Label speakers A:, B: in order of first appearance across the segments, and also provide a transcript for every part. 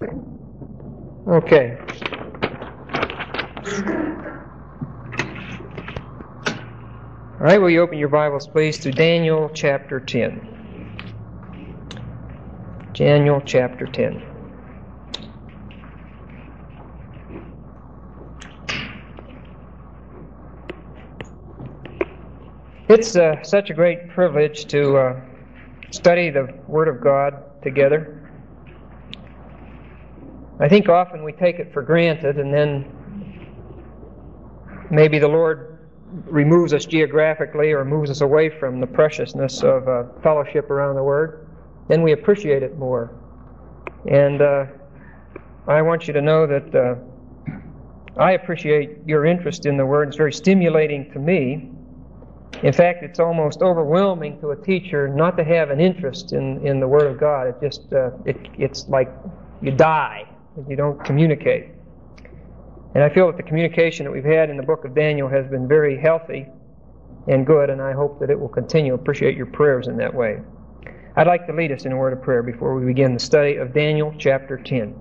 A: Okay. All right, will you open your Bibles, please, to Daniel chapter 10. Daniel chapter 10. It's such a great privilege to study the Word of God together. I think often we take it for granted, and then maybe the Lord removes us geographically or moves us away from the preciousness of fellowship around the Word. Then we appreciate it more. And I want you to know that I appreciate your interest in the Word. It's very stimulating to me. In fact, it's almost overwhelming to a teacher not to have an interest in the Word of God. It just it's like you die if you don't communicate. And I feel that the communication that we've had in the book of Daniel has been very healthy and good, and I hope that it will continue. Appreciate your prayers in that way. I'd like to lead us in a word of prayer before we begin the study of Daniel chapter 10.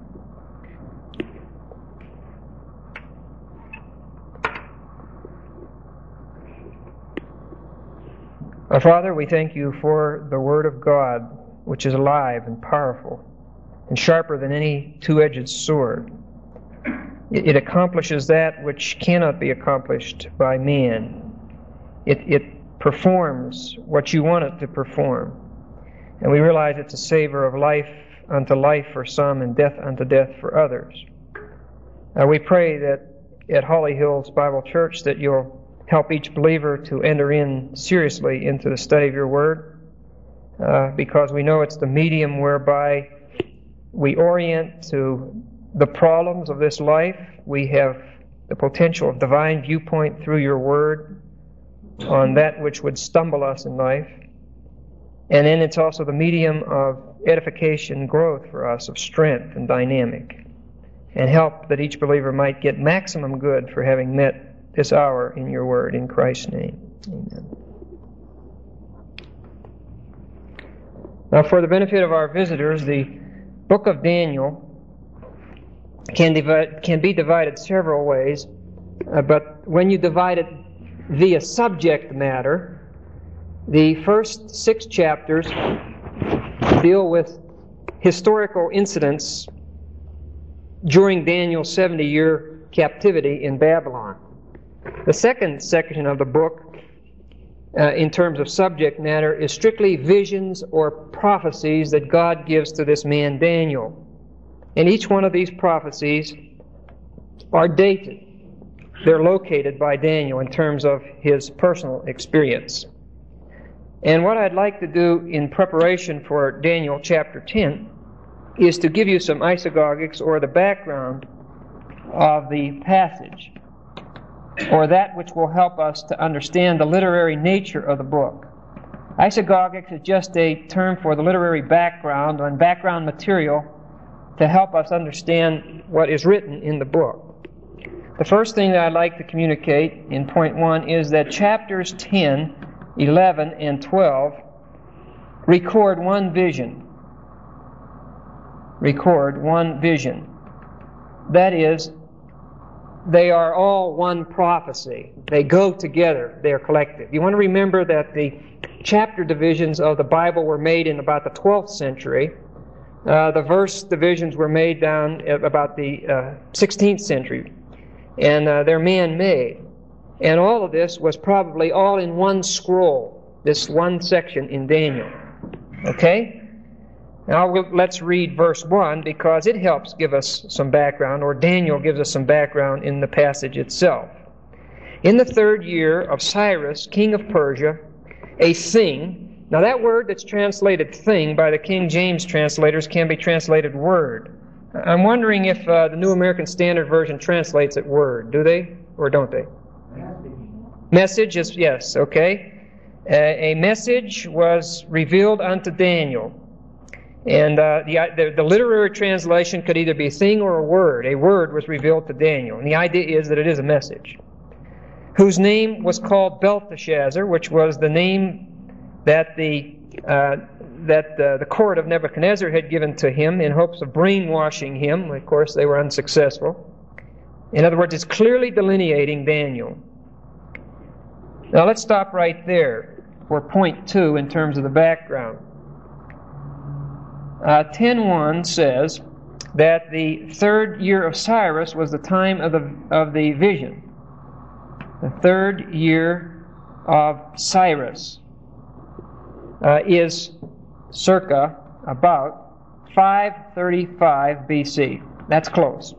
A: Our Father, we thank you for the Word of God, which is alive and powerful and sharper than any two-edged sword. It accomplishes that which cannot be accomplished by man. It performs what you want it to perform. And we realize it's a savor of life unto life for some and death unto death for others. We pray that at Holly Hills Bible Church that you'll help each believer to enter in seriously into the study of your Word, because we know it's the medium whereby we orient to the problems of this life. We have the potential of divine viewpoint through your Word on that which would stumble us in life. And then it's also the medium of edification, growth for us, of strength and dynamic. And help that each believer might get maximum good for having met this hour in your Word. In Christ's name, amen. Now, for the benefit of our visitors, the book of Daniel can be divided several ways, but when you divide it via subject matter, the first 6 chapters deal with historical incidents during Daniel's 70-year captivity in Babylon. The second section of the book, in terms of subject matter, is strictly visions or prophecies that God gives to this man Daniel. And each one of these prophecies are dated. They're located by Daniel in terms of his personal experience. And what I'd like to do in preparation for Daniel chapter 10 is to give you some isagogics, or the background of the passage, or that which will help us to understand the literary nature of the book. Isagogics is just a term for the literary background and background material to help us understand what is written in the book. The first thing that I'd like to communicate in point 1 is that chapters 10, 11, and 12 record one vision. Record one vision. That is, they are all one prophecy. They go together. They are collective. You want to remember that the chapter divisions of the Bible were made in about the 12th century. The verse divisions were made down at about the 16th century. And they're man-made. And all of this was probably all in one scroll, this one section in Daniel. Okay? Now let's read verse 1, because it helps give us some background, or Daniel gives us some background in the passage itself. In the 3rd year of Cyrus, king of Persia, a thing. Now that word that's translated thing by the King James translators can be translated word. I'm wondering if the New American Standard Version translates it word. Do they? Or don't they? Message is, yes, okay. A message was revealed unto Daniel. And the literary translation could either be a thing or a word. A word was revealed to Daniel. And the idea is that it is a message. Whose name was called Belteshazzar, which was the name that the that the court of Nebuchadnezzar had given to him in hopes of brainwashing him. Of course, they were unsuccessful. In other words, it's clearly delineating Daniel. Now let's stop right there for point 2 in terms of the background. 10:1 says that the third year of Cyrus was the time of the vision. The third year of Cyrus is circa about 535 BC. That's close.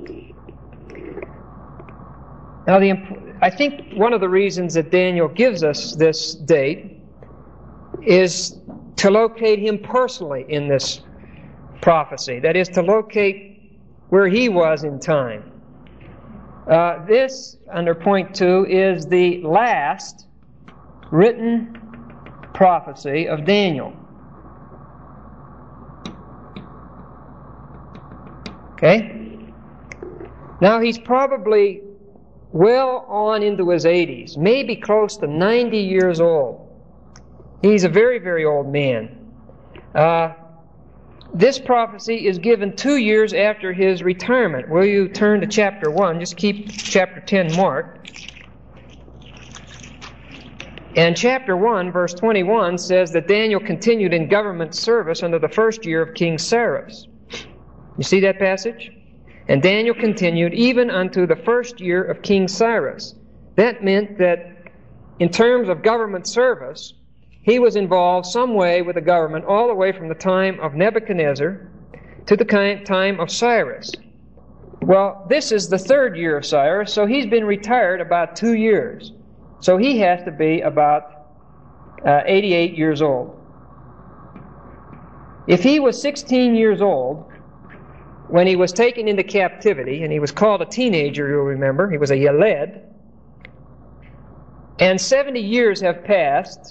A: Now, I think one of the reasons that Daniel gives us this date is to locate him personally in this prophecy. That is, to locate where he was in time. This, under point 2, is the last written prophecy of Daniel. Okay? Now he's probably well on into his 80s, maybe close to 90 years old. He's a very, very old man. This prophecy is given 2 years after his retirement. Will you turn to chapter 1? Just keep chapter 10 marked. And chapter 1, verse 21 says that Daniel continued in government service under the first year of King Cyrus. You see that passage? And Daniel continued even unto the first year of King Cyrus. That meant that in terms of government service, he was involved some way with the government all the way from the time of Nebuchadnezzar to the time of Cyrus. Well, this is the third year of Cyrus, so he's been retired about 2 years. So he has to be about 88 years old. If he was 16 years old when he was taken into captivity, and he was called a teenager, you'll remember, he was a Yeled, and 70 years have passed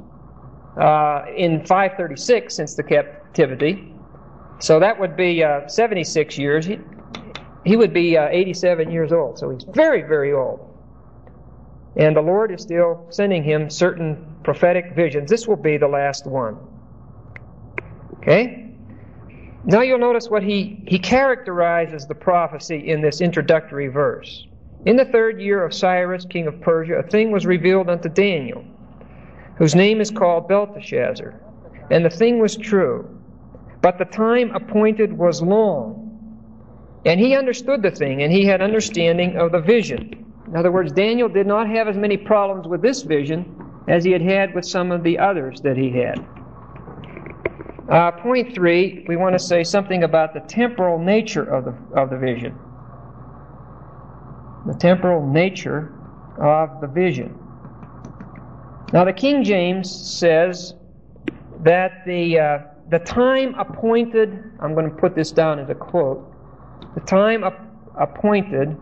A: in 536 since the captivity, so that would be 76 years. He would be 87 years old, so he's very, very old. And the Lord is still sending him certain prophetic visions. This will be the last one. Okay? Now you'll notice what he characterizes the prophecy in this introductory verse. In the third year of Cyrus, king of Persia, a thing was revealed unto Daniel, whose name is called Belteshazzar. And the thing was true, but the time appointed was long. And he understood the thing, and he had understanding of the vision. In other words, Daniel did not have as many problems with this vision as he had had with some of the others that he had. Point 3, we want to say something about the temporal nature of the vision. The temporal nature of the vision. Now, the King James says that the time appointed, I'm going to put this down as a quote, the time appointed,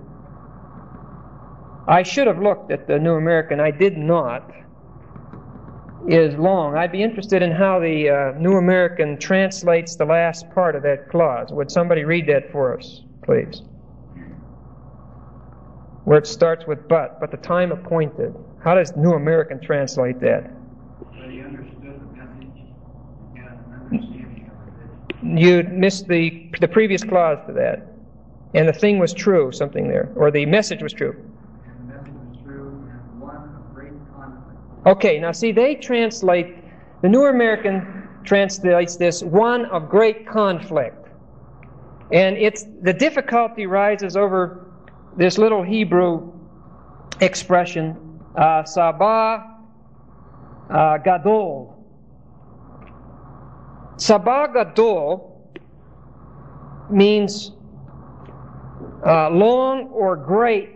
A: I should have looked at the New American, I did not, is long. I'd be interested in how the New American translates the last part of that clause. Would somebody read that for us, please? Where it starts with but the time appointed. How does New American translate that?
B: But he understood the message and had an understanding of it.
A: You missed the previous clause to that. And the thing was true, something there. Or the message was true.
B: And the message was true and one of great conflict.
A: Okay, now see, they translate, the New American translates this, one of great conflict. And the difficulty rises over this little Hebrew expression, Sabah Gadol. Sabah Gadol means long or great.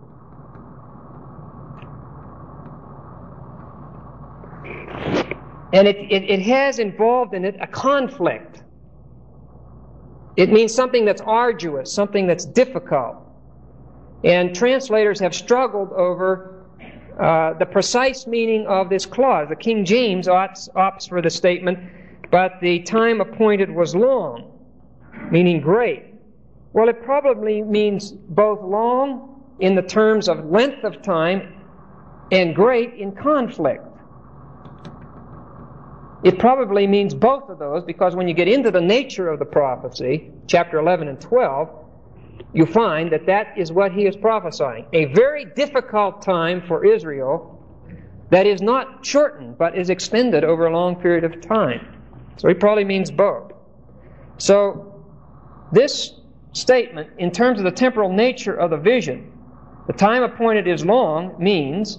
A: And it has involved in it a conflict. It means something that's arduous, something that's difficult. And translators have struggled over the precise meaning of this clause. The King James opts for the statement, but the time appointed was long, meaning great. Well, it probably means both long in the terms of length of time and great in conflict. It probably means both of those, because when you get into the nature of the prophecy, chapter 11 and 12, you find that that is what he is prophesying. A very difficult time for Israel that is not shortened, but is extended over a long period of time. So he probably means both. So this statement, in terms of the temporal nature of the vision, the time appointed is long, means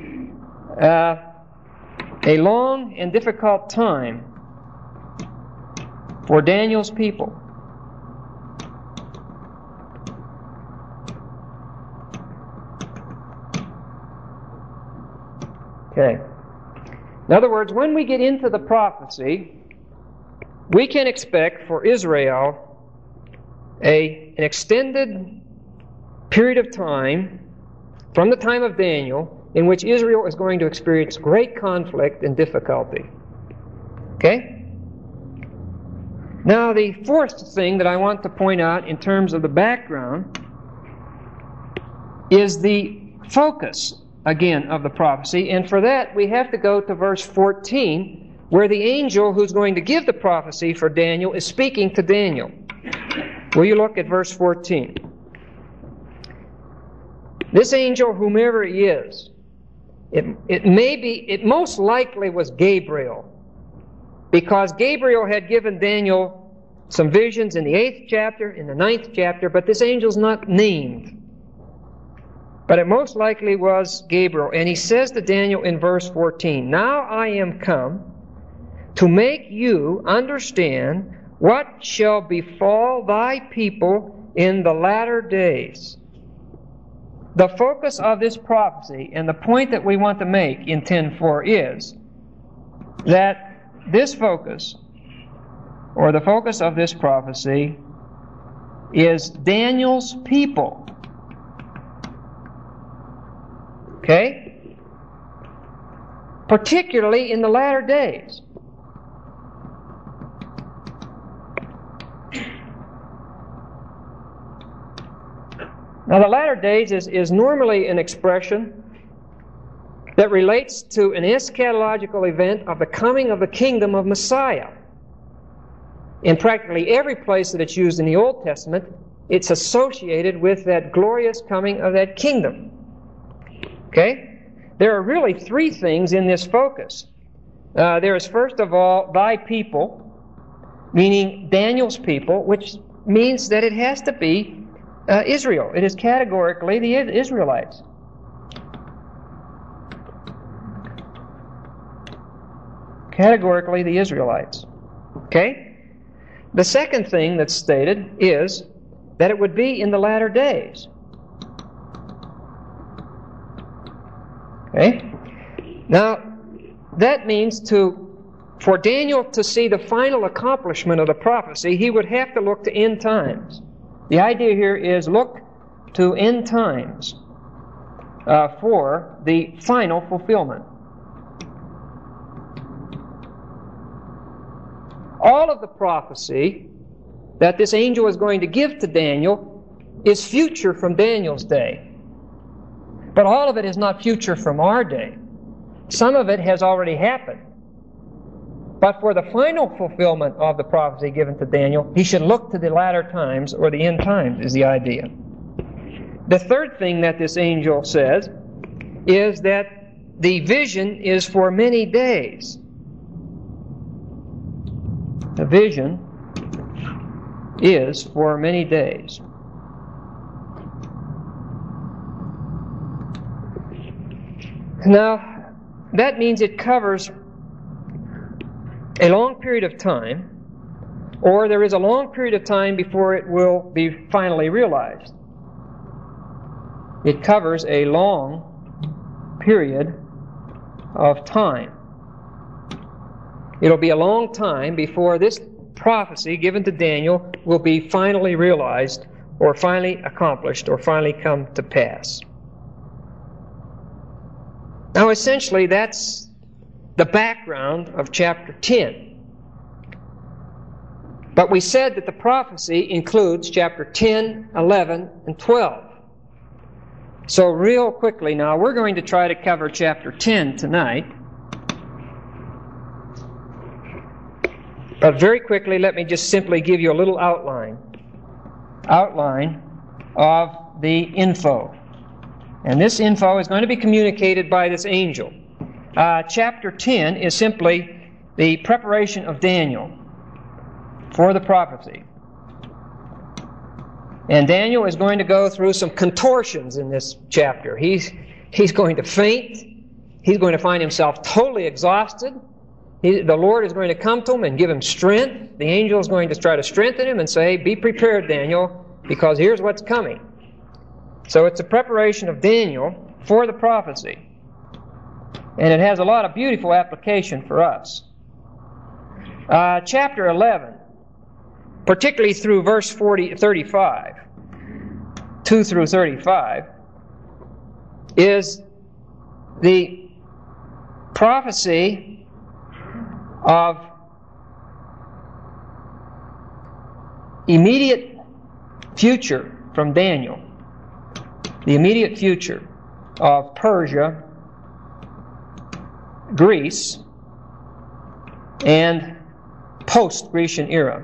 A: a long and difficult time for Daniel's people. Okay. In other words, when we get into the prophecy, we can expect for Israel an extended period of time from the time of Daniel in which Israel is going to experience great conflict and difficulty. Okay? Now, the fourth thing that I want to point out in terms of the background is the focus, again, of the prophecy. And for that, we have to go to verse 14, where the angel who's going to give the prophecy for Daniel is speaking to Daniel. Will you look at verse 14? This angel, whomever he is, it most likely was Gabriel, because Gabriel had given Daniel some visions in the 8th chapter, in the 9th chapter, but this angel's not named. But it most likely was Gabriel. And he says to Daniel in verse 14, "Now I am come to make you understand what shall befall thy people in the latter days." The focus of this prophecy, and the point that we want to make in 10:4, is that this focus, or the focus of this prophecy, is Daniel's people. Okay? Particularly in the latter days. Now, the latter days is normally an expression that relates to an eschatological event of the coming of the kingdom of Messiah. In practically every place that it's used in the Old Testament, it's associated with that glorious coming of that kingdom. Okay? There are really three things in this focus. There is, first of all, thy people, meaning Daniel's people, which means that it has to be Israel. It is categorically the Israelites. Categorically the Israelites. Okay? The second thing that's stated is that it would be in the latter days. Okay? Now, that means for Daniel to see the final accomplishment of the prophecy, he would have to look to end times. The idea here is look to end times for the final fulfillment. All of the prophecy that this angel is going to give to Daniel is future from Daniel's day. But all of it is not future from our day. Some of it has already happened. But for the final fulfillment of the prophecy given to Daniel, he should look to the latter times, or the end times, is the idea. The third thing that this angel says is that the vision is for many days. The vision is for many days. Now, that means it covers a long period of time, or there is a long period of time before it will be finally realized. It covers a long period of time. It'll be a long time before this prophecy given to Daniel will be finally realized, or finally accomplished, or finally come to pass. Now, essentially, that's the background of chapter 10. But we said that the prophecy includes chapter 10, 11, and 12. So real quickly now, we're going to try to cover chapter 10 tonight. But very quickly, let me just simply give you a little outline of the info. And this info is going to be communicated by this angel. Chapter 10 is simply the preparation of Daniel for the prophecy. And Daniel is going to go through some contortions in this chapter. He's going to faint. He's going to find himself totally exhausted. The Lord is going to come to him and give him strength. The angel is going to try to strengthen him and say, "Be prepared, Daniel, because here's what's coming." So it's a preparation of Daniel for the prophecy. And it has a lot of beautiful application for us. Chapter 11, particularly through verse 35, 2 through 35, is the prophecy of immediate future from Daniel. The immediate future of Persia, Greece, and post-Grecian era.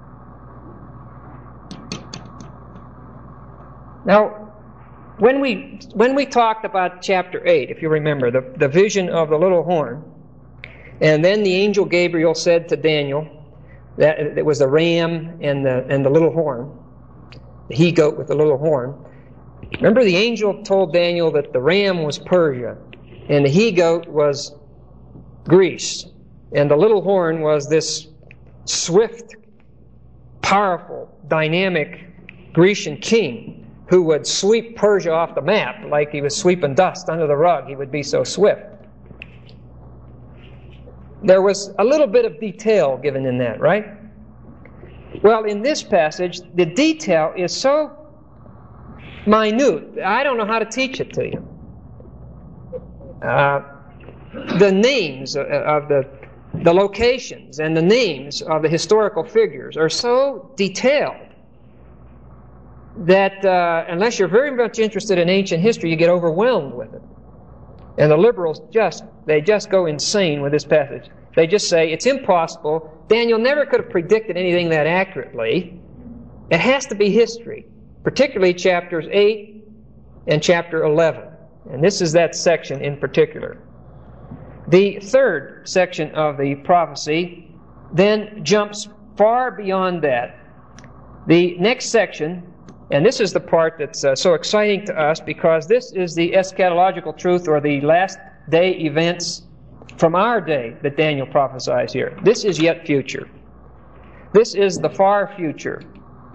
A: Now, when we talked about chapter 8, if you remember, the vision of the little horn, and then the angel Gabriel said to Daniel that it was the ram and the little horn, the he-goat with the little horn. Remember, the angel told Daniel that the ram was Persia, and the he-goat was Greece, and the little horn was this swift, powerful, dynamic Grecian king who would sweep Persia off the map like he was sweeping dust under the rug. He would be so swift. There was a little bit of detail given in that, right? Well, in this passage, the detail is so minute, I don't know how to teach it to you. The names of the locations and the names of the historical figures are so detailed that unless you're very much interested in ancient history, you get overwhelmed with it. And the liberals just go insane with this passage. They just say, it's impossible. Daniel never could have predicted anything that accurately. It has to be history, particularly chapters 8 and chapter 11. And this is that section in particular. The third section of the prophecy then jumps far beyond that. The next section, and this is the part that's so exciting to us because this is the eschatological truth or the last day events from our day that Daniel prophesies here. This is yet future. This is the far future.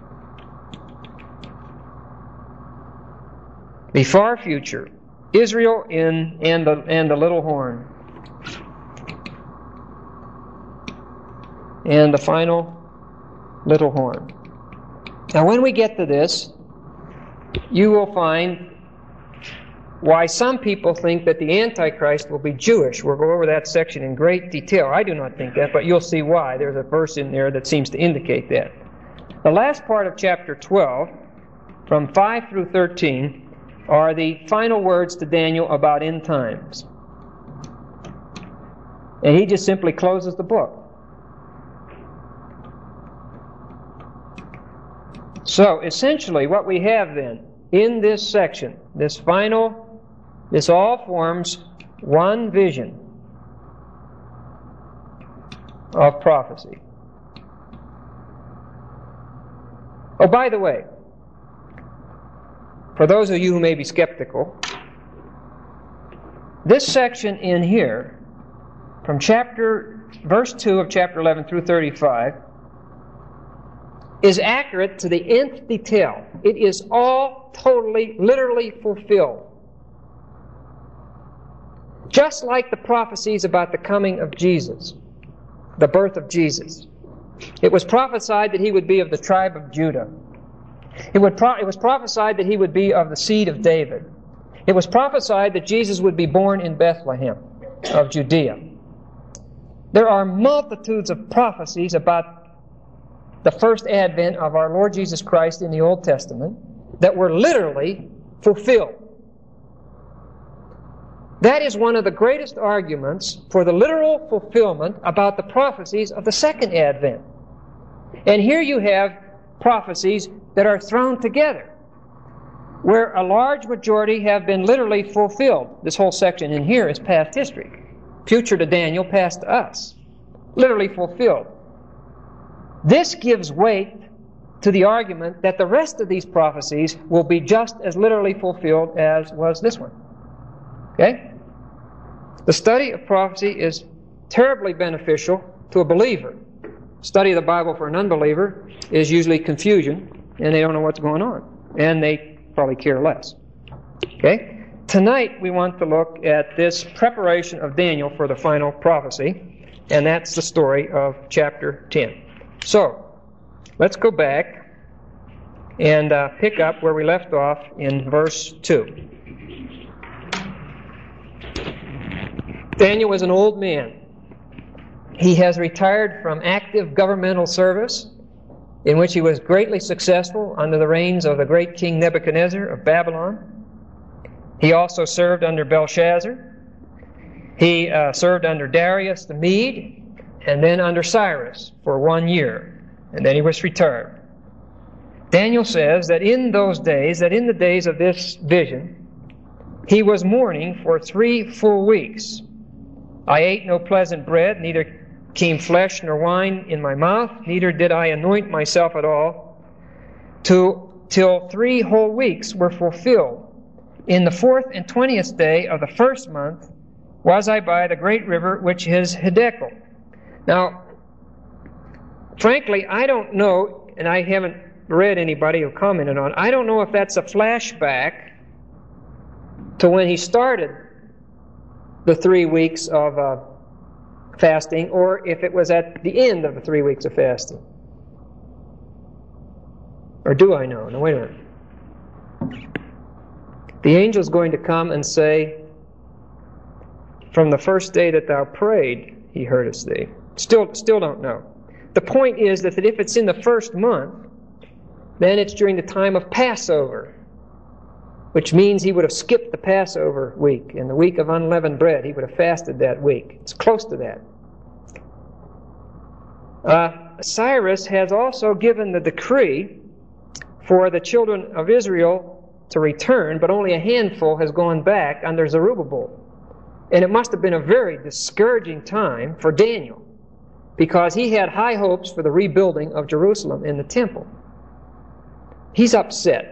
A: The far future. Israel and the little horn. And the final little horn. Now when we get to this, you will find why some people think that the Antichrist will be Jewish. We'll go over that section in great detail. I do not think that, but you'll see why. There's a verse in there that seems to indicate that. The last part of chapter 12, from 5 through 13, are the final words to Daniel about end times. And he just simply closes the book. So, essentially, what we have then, in this section, this all forms one vision of prophecy. Oh, by the way, for those of you who may be skeptical, this section in here, from verse 2 of chapter 11 through 35, is accurate to the nth detail. It is all totally, literally fulfilled. Just like the prophecies about the coming of Jesus, the birth of Jesus. It was prophesied that he would be of the tribe of Judah. It was prophesied that he would be of the seed of David. It was prophesied that Jesus would be born in Bethlehem of Judea. There are multitudes of prophecies about the first advent of our Lord Jesus Christ in the Old Testament that were literally fulfilled. That is one of the greatest arguments for the literal fulfillment about the prophecies of the second advent. And here you have prophecies that are thrown together, where a large majority have been literally fulfilled. This whole section in here is past history. Future to Daniel, past to us. Literally fulfilled. This gives weight to the argument that the rest of these prophecies will be just as literally fulfilled as was this one. Okay? The study of prophecy is terribly beneficial to a believer. Study of the Bible for an unbeliever is usually confusion, and they don't know what's going on. And they probably care less. Okay? Tonight we want to look at this preparation of Daniel for the final prophecy, and that's the story of chapter 10. So, let's go back and pick up where we left off in verse 2. Daniel was an old man. He has retired from active governmental service, in which he was greatly successful under the reigns of the great king Nebuchadnezzar of Babylon. He also served under Belshazzar. He served under Darius the Mede, and then under Cyrus for 1 year, and then he was retired. Daniel says that in those days, that in the days of this vision, he was mourning for 3 full weeks. I ate no pleasant bread, neither came flesh nor wine in my mouth, neither did I anoint myself at all, till 3 whole weeks were fulfilled. In the 4th and 20th day of the 1st month was I by the great river, which is Hiddekel. Now, frankly, I don't know, and I haven't read anybody who commented on it, I don't know if that's a flashback to when he started the 3 weeks of fasting, or if it was at the end of the 3 weeks of fasting. Or do I know? No, wait a minute. The angel's going to come and say, from the first day that thou prayed, he heardest thee. Still don't know. The point is that if it's in the 1st month, then it's during the time of Passover, which means he would have skipped the Passover week. In the week of unleavened bread, he would have fasted that week. It's close to that. Cyrus has also given the decree for the children of Israel to return, but only a handful has gone back under Zerubbabel. And it must have been a very discouraging time for Daniel, because he had high hopes for the rebuilding of Jerusalem and the temple. He's upset.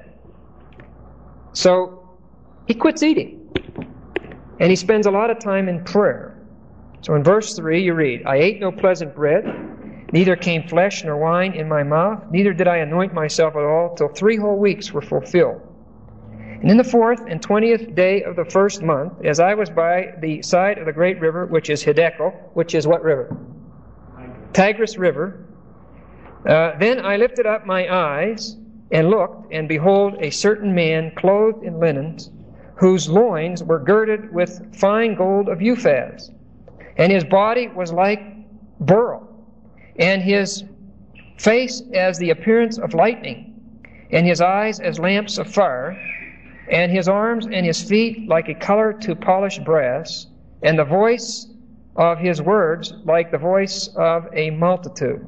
A: So he quits eating, and he spends a lot of time in prayer. So in verse 3 you read, I ate no pleasant bread, neither came flesh nor wine in my mouth, neither did I anoint myself at all, till 3 whole weeks were fulfilled. And in the 4th and 20th day of the 1st month, as I was by the side of the great river, which is Hiddekel, which is what river? Tigris River. Then I lifted up my eyes and looked, and behold, a certain man clothed in linens, whose loins were girded with fine gold of Uphaz, and his body was like beryl, and his face as the appearance of lightning, and his eyes as lamps of fire, and his arms and his feet like a color to polished brass, and the voice of his words like the voice of a multitude.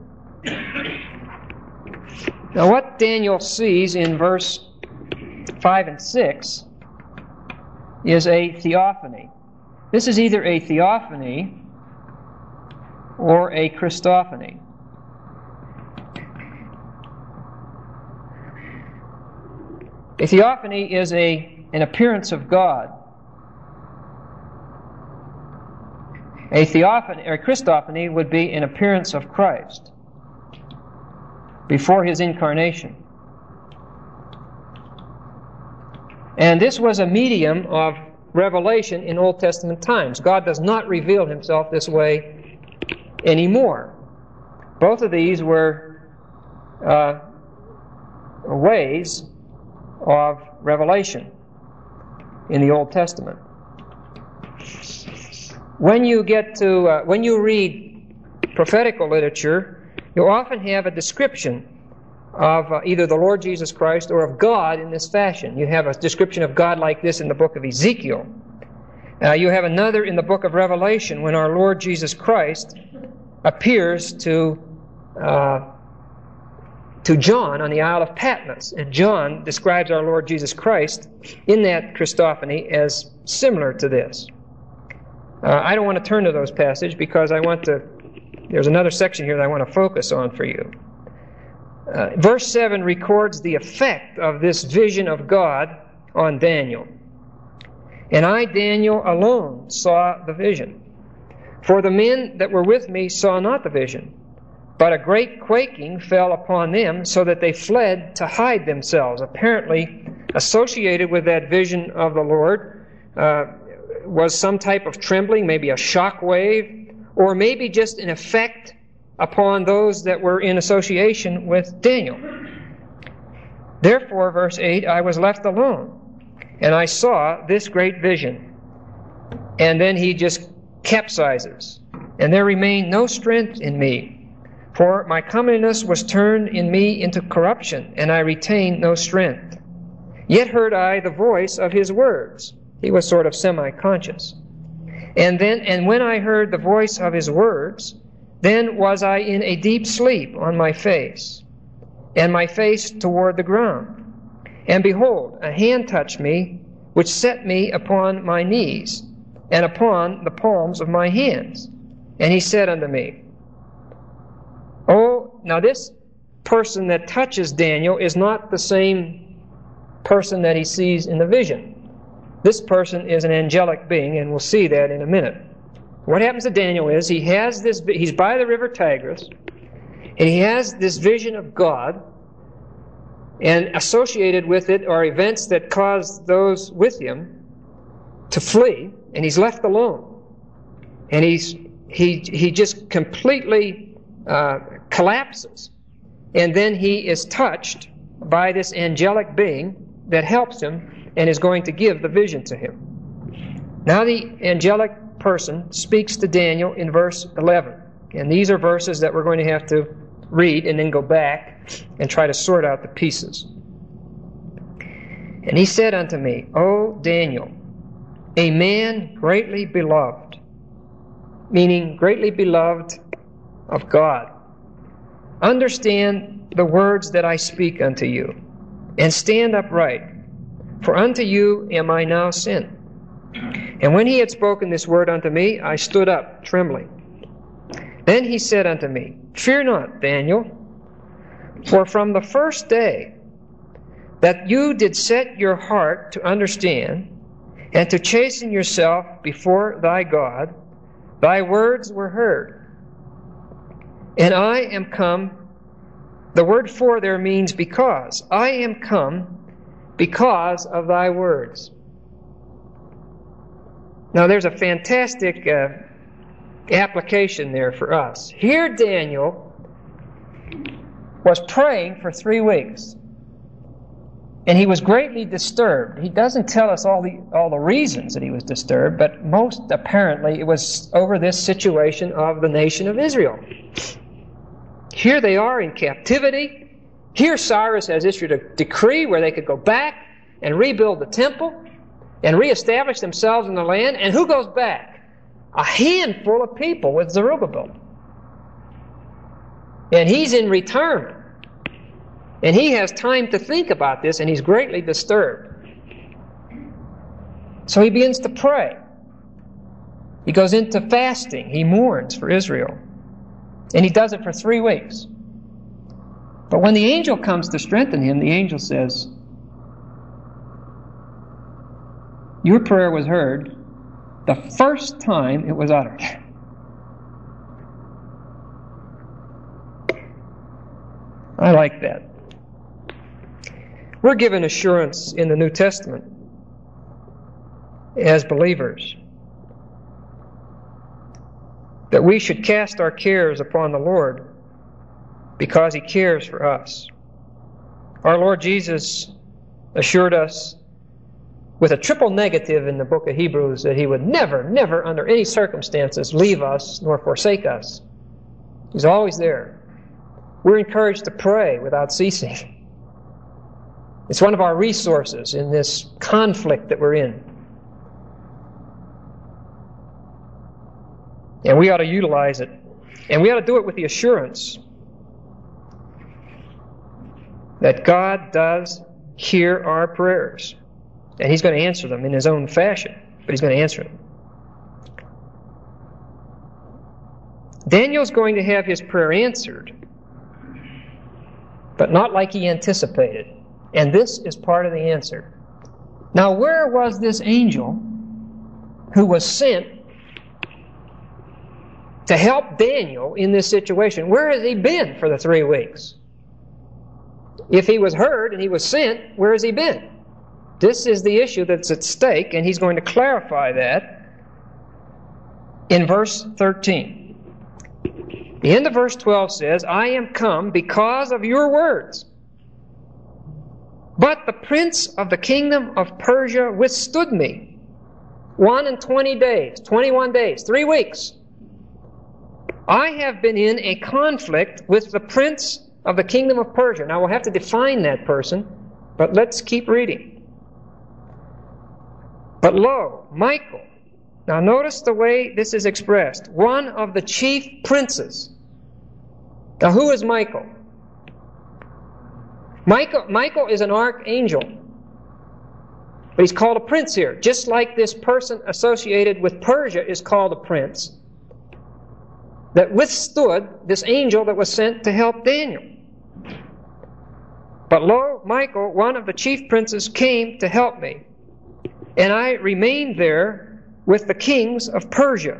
A: Now what Daniel sees in verse 5 and 6 is a theophany. This is either a theophany or a Christophany. A theophany is an appearance of God. A theophany or a Christophany would be an appearance of Christ before his incarnation. And this was a medium of revelation in Old Testament times. God does not reveal himself this way anymore. Both of these were ways of revelation in the Old Testament. When you get to when you read prophetical literature, you often have a description of either the Lord Jesus Christ or of God in this fashion. You have a description of God like this in the book of Ezekiel. You have another in the book of Revelation when our Lord Jesus Christ appears to John on the Isle of Patmos. And John describes our Lord Jesus Christ in that Christophany as similar to this. I don't want to turn to those passages because there's another section here that I want to focus on for you. Verse 7 records the effect of this vision of God on Daniel. And I, Daniel, alone saw the vision. For the men that were with me saw not the vision, but a great quaking fell upon them, so that they fled to hide themselves. Apparently, associated with that vision of the Lord was some type of trembling, maybe a shock wave, or maybe just an effect upon those that were in association with Daniel. Therefore, verse 8, I was left alone, and I saw this great vision. And then he just capsizes. And there remained no strength in me, for my comeliness was turned in me into corruption, and I retained no strength. Yet heard I the voice of his words. He was sort of semi-conscious. And when I heard the voice of his words, then was I in a deep sleep on my face, and my face toward the ground. And behold, a hand touched me, which set me upon my knees, and upon the palms of my hands. And he said unto me, Oh, now this person that touches Daniel is not the same person that he sees in the vision. This person is an angelic being, and we'll see that in a minute. What happens to Daniel is he's by the river Tigris, and he has this vision of God, and associated with it are events that cause those with him to flee, and he's left alone. And he just completely collapses. And then he is touched by this angelic being that helps him and is going to give the vision to him. Now the angelic person speaks to Daniel in verse 11. And these are verses that we're going to have to read and then go back and try to sort out the pieces. And he said unto me, O Daniel, a man greatly beloved, meaning greatly beloved of God, understand the words that I speak unto you, and stand upright, for unto you am I now sent. And when he had spoken this word unto me, I stood up, trembling. Then he said unto me, Fear not, Daniel, for from the first day that you did set your heart to understand, and to chasten yourself before thy God, thy words were heard. And I am come, the word for there means because. I am come because of thy words. Now there's a fantastic application there for us. Here Daniel was praying for 3 weeks. And he was greatly disturbed. He doesn't tell us all the reasons that he was disturbed, but most apparently it was over this situation of the nation of Israel. Here they are in captivity. Here Cyrus has issued a decree where they could go back and rebuild the temple and reestablish themselves in the land. And who goes back? A handful of people with Zerubbabel. And he's in retirement. And he has time to think about this, and he's greatly disturbed. So he begins to pray. He goes into fasting. He mourns for Israel. And he does it for 3 weeks. But when the angel comes to strengthen him, the angel says, Your prayer was heard the first time it was uttered. I like that. We're given assurance in the New Testament as believers that we should cast our cares upon the Lord because He cares for us. Our Lord Jesus assured us with a triple negative in the book of Hebrews that He would never, never under any circumstances leave us nor forsake us. He's always there. We're encouraged to pray without ceasing. It's one of our resources in this conflict that we're in. And we ought to utilize it. And we ought to do it with the assurance that God does hear our prayers. And He's going to answer them in His own fashion, but He's going to answer them. Daniel's going to have his prayer answered, but not like he anticipated. And this is part of the answer. Now, where was this angel who was sent to help Daniel in this situation? Where has he been for the 3 weeks? If he was heard and he was sent, where has he been? This is the issue that's at stake, and he's going to clarify that in verse 13. The end of verse 12 says, I am come because of your words. But the prince of the kingdom of Persia withstood me 21 days, 3 weeks. I have been in a conflict with the prince of the kingdom of Persia. Now we'll have to define that person, but let's keep reading. But lo, Michael. Now notice the way this is expressed. One of the chief princes. Now who is Michael? Michael is an archangel. But he's called a prince here. Just like this person associated with Persia is called a prince. That withstood this angel that was sent to help Daniel. But lo, Michael, one of the chief princes, came to help me. And I remained there with the kings of Persia.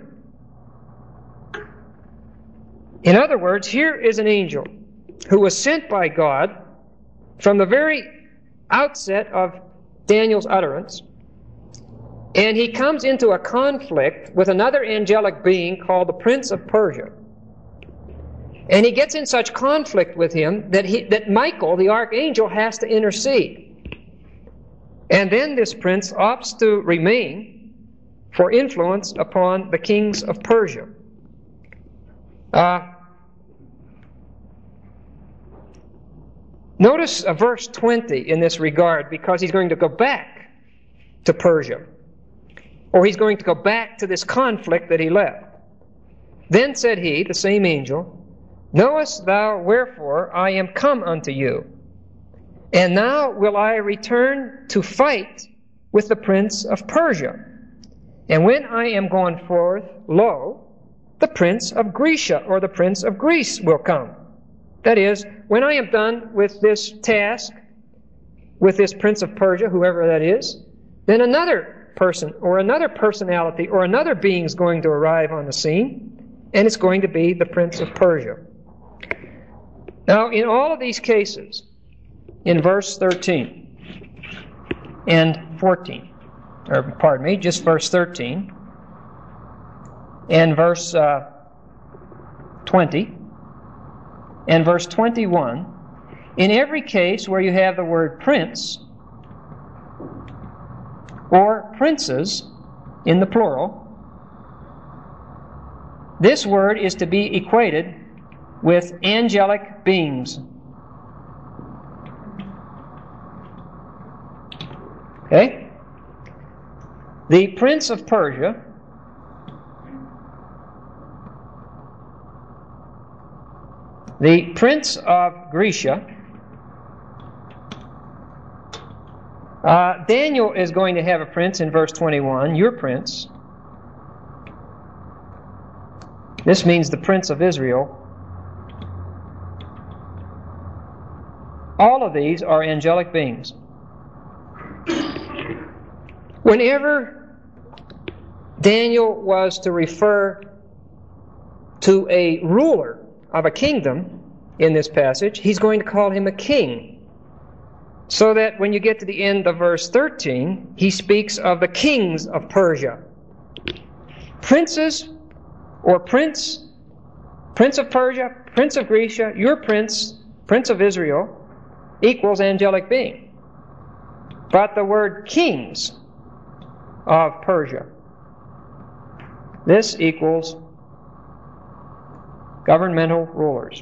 A: In other words, here is an angel who was sent by God from the very outset of Daniel's utterance, and he comes into a conflict with another angelic being called the Prince of Persia. And he gets in such conflict with him that Michael, the archangel, has to intercede. And then this prince opts to remain for influence upon the kings of Persia. Notice verse 20 in this regard, because he's going to go back to Persia. Or he's going to go back to this conflict that he left. Then said he, the same angel, Knowest thou wherefore I am come unto you? And now will I return to fight with the prince of Persia. And when I am gone forth, lo, the prince of Grecia, or the prince of Greece, will come. That is, when I am done with this task, with this prince of Persia, whoever that is, then another person, or another personality, or another being is going to arrive on the scene, and it's going to be the prince of Persia. Now, in all of these cases, in verse 13 and 14, or pardon me, just verse 13 and verse 20 and verse 21, in every case where you have the word prince or princes in the plural, this word is to be equated with angelic beings. Okay? The prince of Persia the prince of Grecia. Daniel is going to have a prince in verse 21, your prince. This means the prince of Israel. All of these are angelic beings. Whenever Daniel was to refer to a ruler of a kingdom in this passage, he's going to call him a king. So that when you get to the end of verse 13, he speaks of the kings of Persia. Princes or prince of Persia, prince of Grecia, your prince, prince of Israel, equals angelic being. But the word kings of Persia, this equals governmental rulers.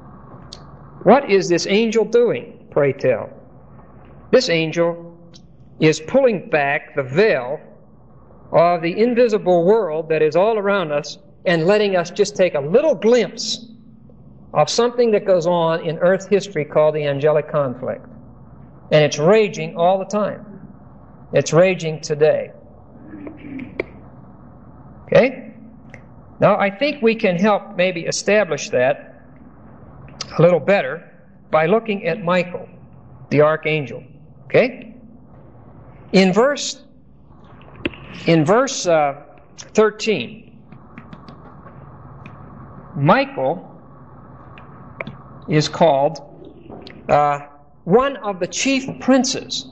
A: What is this angel doing, pray tell? This angel is pulling back the veil of the invisible world that is all around us and letting us just take a little glimpse of something that goes on in earth history called the angelic conflict. And it's raging all the time. It's raging today. Okay? Now, I think we can help maybe establish that a little better by looking at Michael, the archangel. Okay? In verse 13, Michael is called one of the chief princes.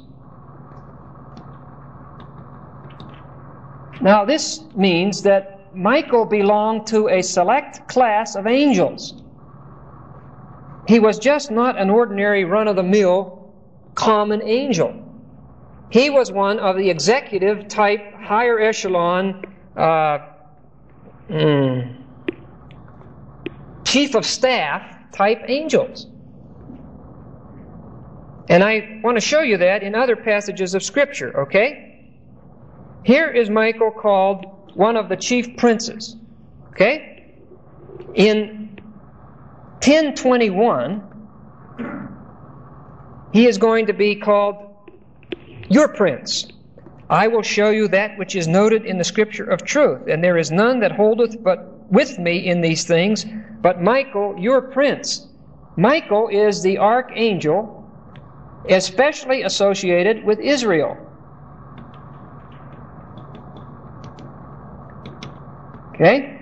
A: Now, this means that Michael belonged to a select class of angels. He was just not an ordinary run-of-the-mill common angel. He was one of the executive type, higher echelon, chief of staff type angels. And I want to show you that in other passages of Scripture, okay? Here is Michael called one of the chief princes, okay? In 10:21, he is going to be called your prince. I will show you that which is noted in the Scripture of truth, and there is none that holdeth but with me in these things, but Michael, your prince. Michael is the archangel especially associated with Israel. Okay?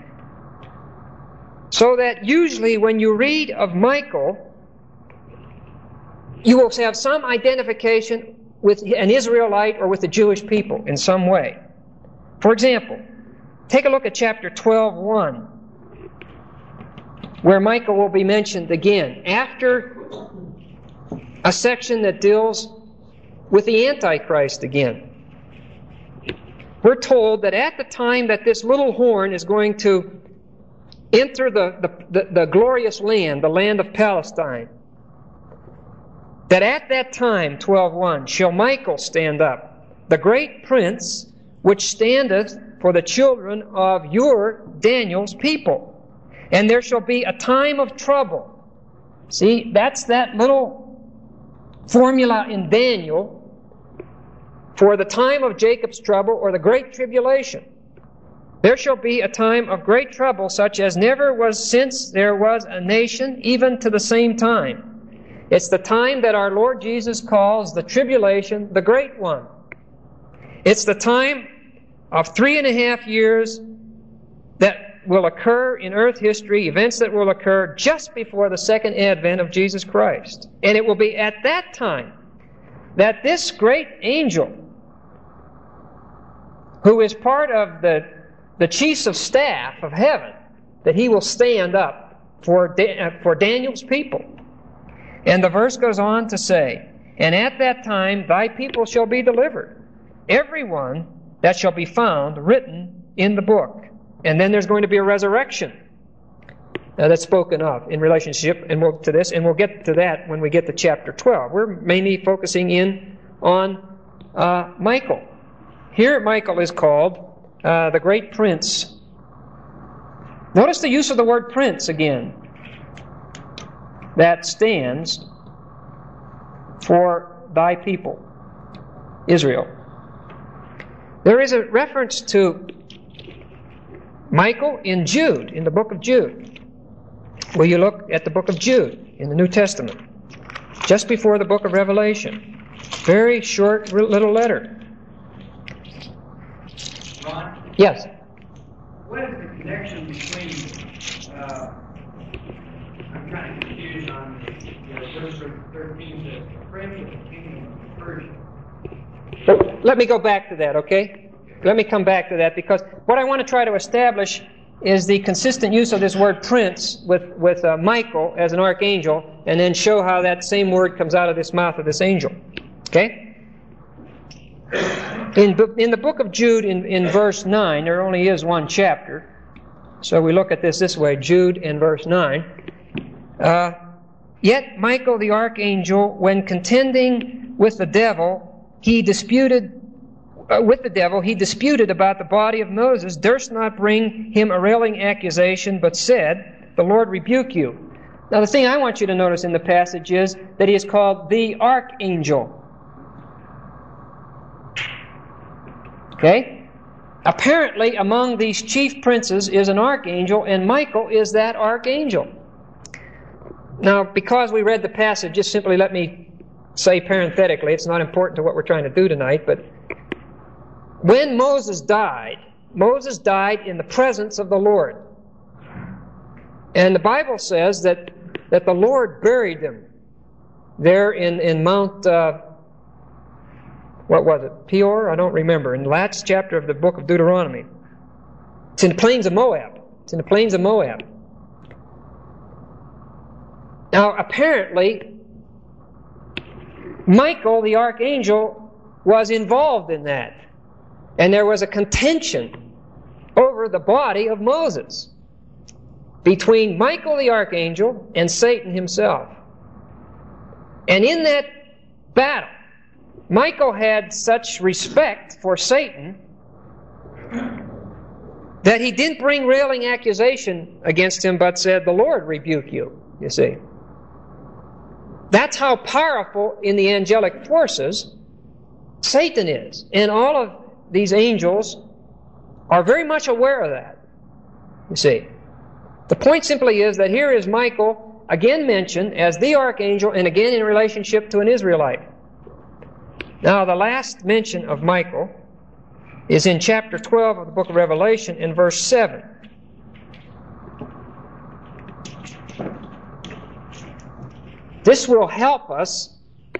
A: So that usually when you read of Michael, you will have some identification with an Israelite or with the Jewish people in some way. For example, take a look at chapter 12:1, where Michael will be mentioned again, after a section that deals with the Antichrist again. We're told that at the time that this little horn is going to enter the glorious land, the land of Palestine, that at that time, 12:1, shall Michael stand up, the great prince, which standeth for the children of your, Daniel's, people. And there shall be a time of trouble. See, that's that little formula in Daniel for the time of Jacob's trouble or the great tribulation. There shall be a time of great trouble, such as never was since there was a nation, even to the same time. It's the time that our Lord Jesus calls the tribulation, the great one. It's the time of 3.5 years that will occur in earth history, events that will occur just before the second advent of Jesus Christ. And it will be at that time that this great angel, who is part of the chiefs of staff of heaven, that he will stand up for Daniel's people. And the verse goes on to say, and at that time thy people shall be delivered, every one that shall be found written in the book. And then there's going to be a resurrection that's spoken of in relationship to this, and we'll get to that when we get to chapter 12. We're mainly focusing in on Michael. Here Michael is called the great prince. Notice the use of the word prince again. That stands for thy people, Israel. There is a reference to Michael in Jude, in the book of Jude. Will you look at the book of Jude in the New Testament? Just before the book of Revelation. Very short little letter.
B: Ron?
A: Yes?
B: What is the connection between, I'm kind of confused on verse 13, the prince of the kingdom of Persia.
A: Let me go back to that, okay? Let me come back to that, because what I want to try to establish is the consistent use of this word prince with Michael as an archangel, and then show how that same word comes out of this mouth of this angel. Okay? In the book of Jude, in verse 9, there only is one chapter. So we look at this way, Jude in verse 9. Yet Michael the archangel, when contending with the devil he disputed with the devil, he disputed about the body of Moses, durst not bring him a railing accusation, but said, the Lord rebuke you. Now the thing I want you to notice in the passage is that he is called the archangel. Okay? Apparently among these chief princes is an archangel, and Michael is that archangel. Now, because we read the passage, just simply let me say parenthetically, it's not important to what we're trying to do tonight, but when Moses died in the presence of the Lord. And the Bible says that the Lord buried him there in Mount, what was it, Peor? I don't remember. In the last chapter of the book of Deuteronomy. It's in the plains of Moab. It's in the plains of Moab. Now, apparently, Michael, the archangel, was involved in that. And there was a contention over the body of Moses between Michael the archangel and Satan himself. And in that battle, Michael had such respect for Satan that he didn't bring railing accusation against him, but said, the Lord rebuke you, you see. That's how powerful in the angelic forces Satan is. And all of these angels are very much aware of that, you see. The point simply is that here is Michael again mentioned as the archangel and again in relationship to an Israelite. Now, the last mention of Michael is in chapter 12 of the book of Revelation in verse 7. This will help us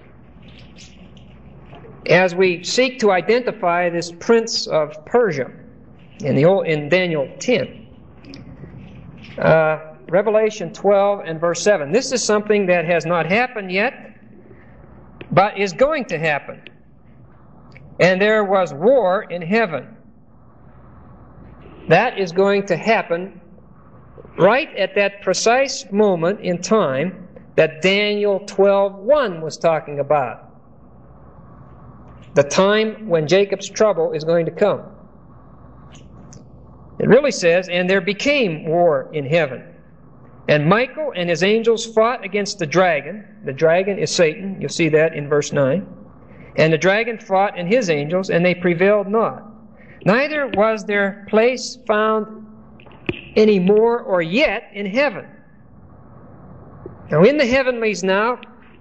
A: as we seek to identify this prince of Persia in Daniel 10. Revelation 12 and verse 7. This is something that has not happened yet, but is going to happen. And there was war in heaven. That is going to happen right at that precise moment in time that Daniel 12:1 was talking about. The time when Jacob's trouble is going to come. It really says, and there became war in heaven. And Michael and his angels fought against the dragon. The dragon is Satan. You'll see that in verse 9. And the dragon fought and his angels, and they prevailed not. Neither was their place found any more or yet in heaven. Now in the heavenlies now,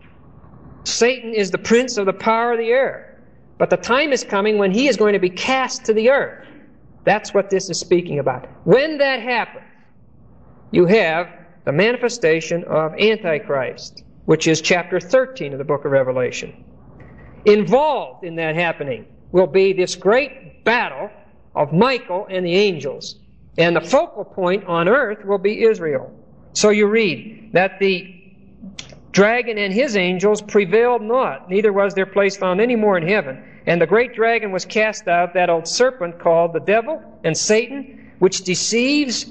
A: Satan is the prince of the power of the air. But the time is coming when he is going to be cast to the earth. That's what this is speaking about. When that happens, you have the manifestation of Antichrist, which is chapter 13 of the book of Revelation. Involved in that happening will be this great battle of Michael and the angels. And the focal point on earth will be Israel. So you read that the dragon and his angels prevailed not, neither was their place found any more in heaven. And the great dragon was cast out, that old serpent called the devil and Satan, which deceives,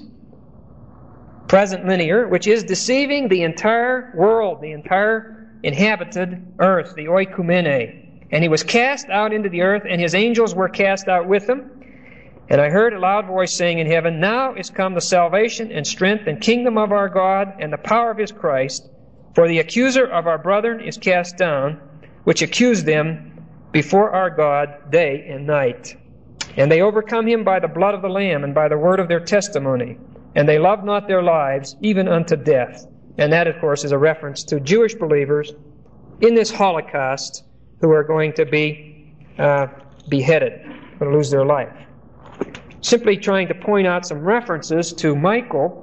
A: present linear, which is deceiving the entire world, the entire inhabited earth, the oikumene. And he was cast out into the earth, and his angels were cast out with him. And I heard a loud voice saying in heaven, now is come the salvation and strength and kingdom of our God and the power of his Christ. For the accuser of our brethren is cast down, which accused them before our God day and night. And they overcome him by the blood of the Lamb and by the word of their testimony. And they loved not their lives, even unto death. And that, of course, is a reference to Jewish believers in this Holocaust who are going to be beheaded, going to lose their life. Simply trying to point out some references to Michael,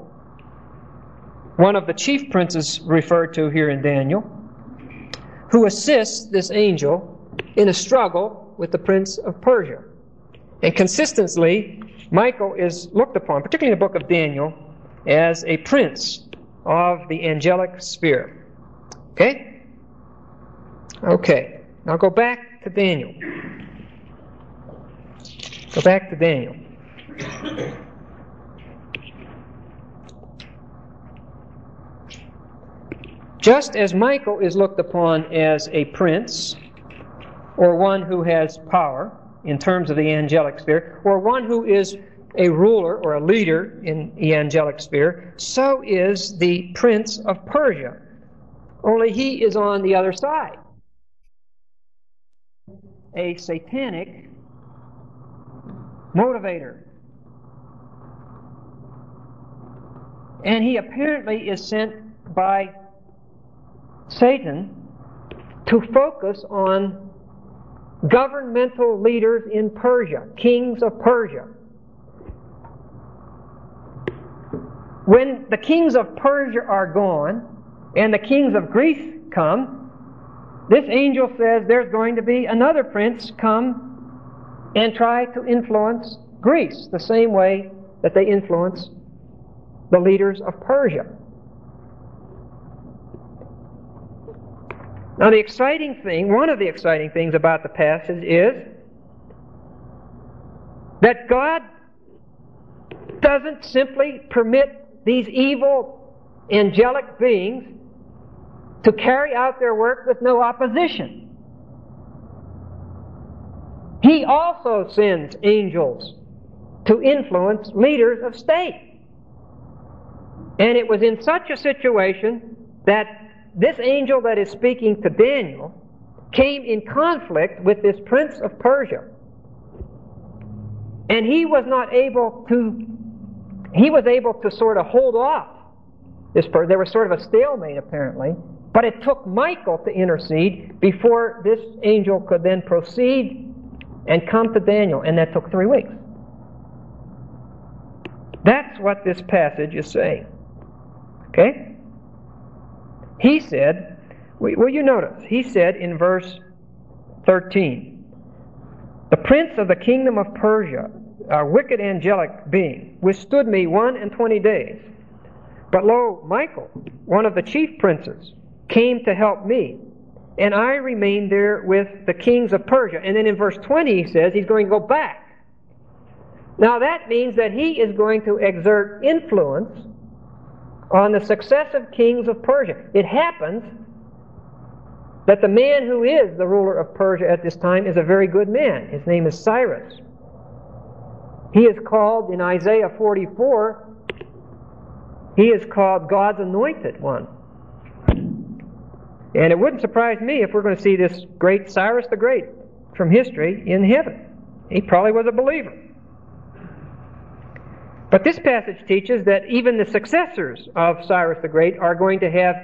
A: one of the chief princes referred to here in Daniel, who assists this angel in a struggle with the prince of Persia. And consistently, Michael is looked upon, particularly in the book of Daniel, as a prince of the angelic sphere. Okay? Okay. Now go back to Daniel. Go back to Daniel. Just as Michael is looked upon as a prince or one who has power in terms of the angelic sphere, or one who is a ruler or a leader in the angelic sphere, so is the prince of Persia. Only he is on the other side. A satanic motivator. And he apparently is sent by Satan to focus on governmental leaders in Persia, kings of Persia. When the kings of Persia are gone and the kings of Greece come, this angel says there's going to be another prince come and try to influence Greece the same way that they influence the leaders of Persia. Now the exciting thing, one of the exciting things about the passage is that God doesn't simply permit these evil angelic beings to carry out their work with no opposition. He also sends angels to influence leaders of state. And it was in such a situation that this angel that is speaking to Daniel came in conflict with this prince of Persia. And he was able to sort of hold off this person. There was sort of a stalemate apparently, but it took Michael to intercede before this angel could then proceed and come to Daniel, and that took 3 weeks. That's what this passage is saying. Okay? He said, will you notice? He said in verse 13, the prince of the kingdom of Persia, a wicked angelic being, withstood me 21 days. But lo, Michael, one of the chief princes, came to help me, and I remained there with the kings of Persia. And then in verse 20 he says he's going to go back. Now that means that he is going to exert influence on the successive kings of Persia. It happens that the man who is the ruler of Persia at this time is a very good man. His name is Cyrus. He is called, in Isaiah 44, he is called God's anointed one. And it wouldn't surprise me if we're going to see this great Cyrus the Great from history in heaven. He probably was a believer. But this passage teaches that even the successors of Cyrus the Great are going to have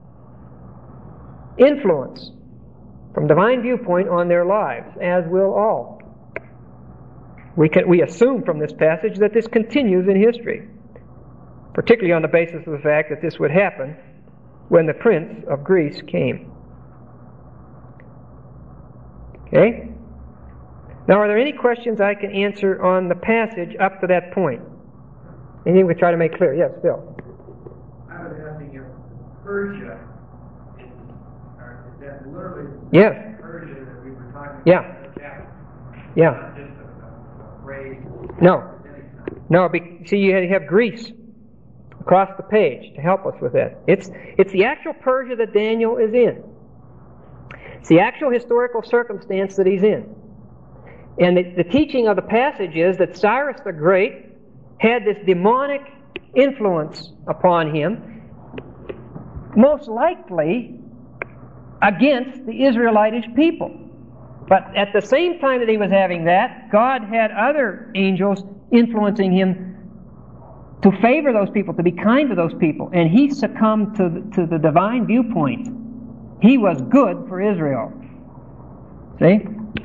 A: influence from divine viewpoint on their lives, as will all. We assume from this passage that this continues in history, particularly on the basis of the fact that this would happen when the prince of Greece came. Okay? Now, are there any questions I can answer on the passage up to that point? Anything we try to make clear? Yes, Bill.
B: I was asking if Persia is that literally Persia that we were talking about.
A: Yeah. Yeah.
B: Not just a phrase.
A: No. See, you have Greece across the page to help us with that. It's the actual Persia that Daniel is in. It's the actual historical circumstance that he's in. And the teaching of the passage is that Cyrus the Great had this demonic influence upon him, most likely against the Israelitish people. But at the same time that he was having that, God had other angels influencing him to favor those people, to be kind to those people. And he succumbed to the divine viewpoint. He was good for Israel. See?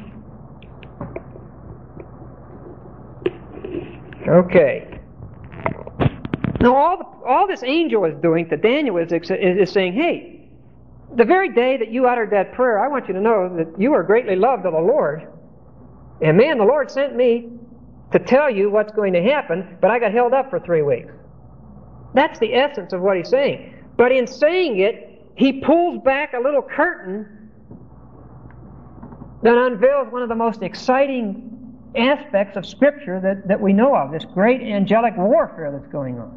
A: Okay. Now all this angel is doing to Daniel is saying, hey, the very day that you uttered that prayer, I want you to know that you are greatly loved of the Lord. And man, the Lord sent me to tell you what's going to happen, but I got held up for 3 weeks. That's the essence of what he's saying. But in saying it, he pulls back a little curtain that unveils one of the most exciting aspects of Scripture that we know of, this great angelic warfare that's going on.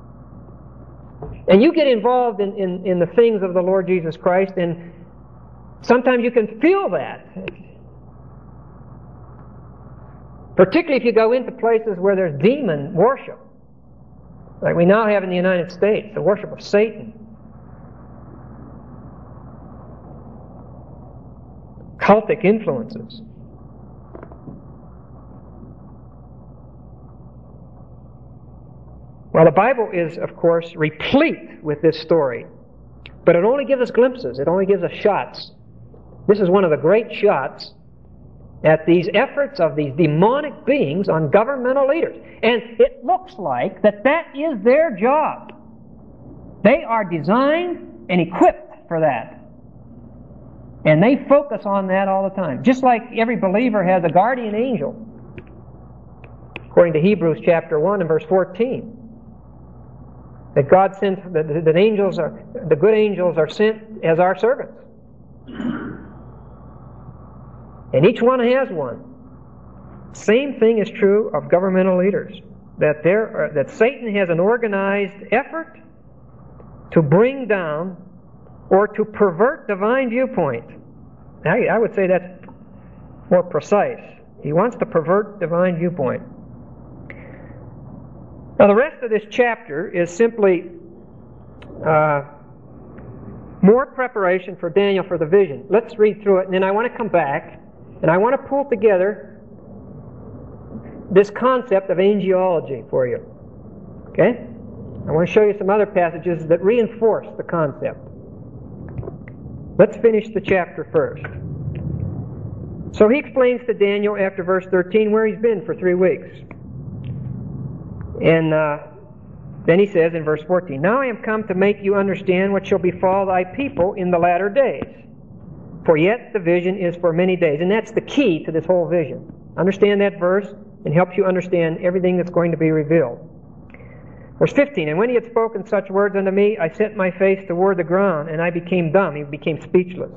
A: And you get involved in the things of the Lord Jesus Christ, and Sometimes you can feel that. Particularly if you go into places where there's demon worship. Like we now have in the United States, the worship of Satan. Cultic influences. Well, the Bible is, of course, replete with this story. But it only gives us glimpses. It only gives us shots. This is one of the great shots at these efforts of these demonic beings on governmental leaders. And it looks like that is their job. They are designed and equipped for that. And they focus on that all the time. Just like every believer has a guardian angel. According to Hebrews chapter 1 and verse 14. That God sends, that angels are, the good angels are sent as our servants. And each one has one. Same thing is true of governmental leaders. That Satan has an organized effort to bring down or to pervert divine viewpoint. I would say that's more precise. He wants to pervert divine viewpoint. Now the rest of this chapter is simply more preparation for Daniel for the vision. Let's read through it, and then I want to come back, and I want to pull together this concept of angelology for you. Okay? I want to show you some other passages that reinforce the concept. Let's finish the chapter first. So he explains to Daniel after verse 13 where he's been for 3 weeks. And then he says in verse 14, "Now I am come to make you understand what shall befall thy people in the latter days. For yet the vision is for many days." And that's the key to this whole vision. Understand that verse and helps you understand everything that's going to be revealed. Verse 15, "And when he had spoken such words unto me, I set my face toward the ground, and I became dumb." He became speechless.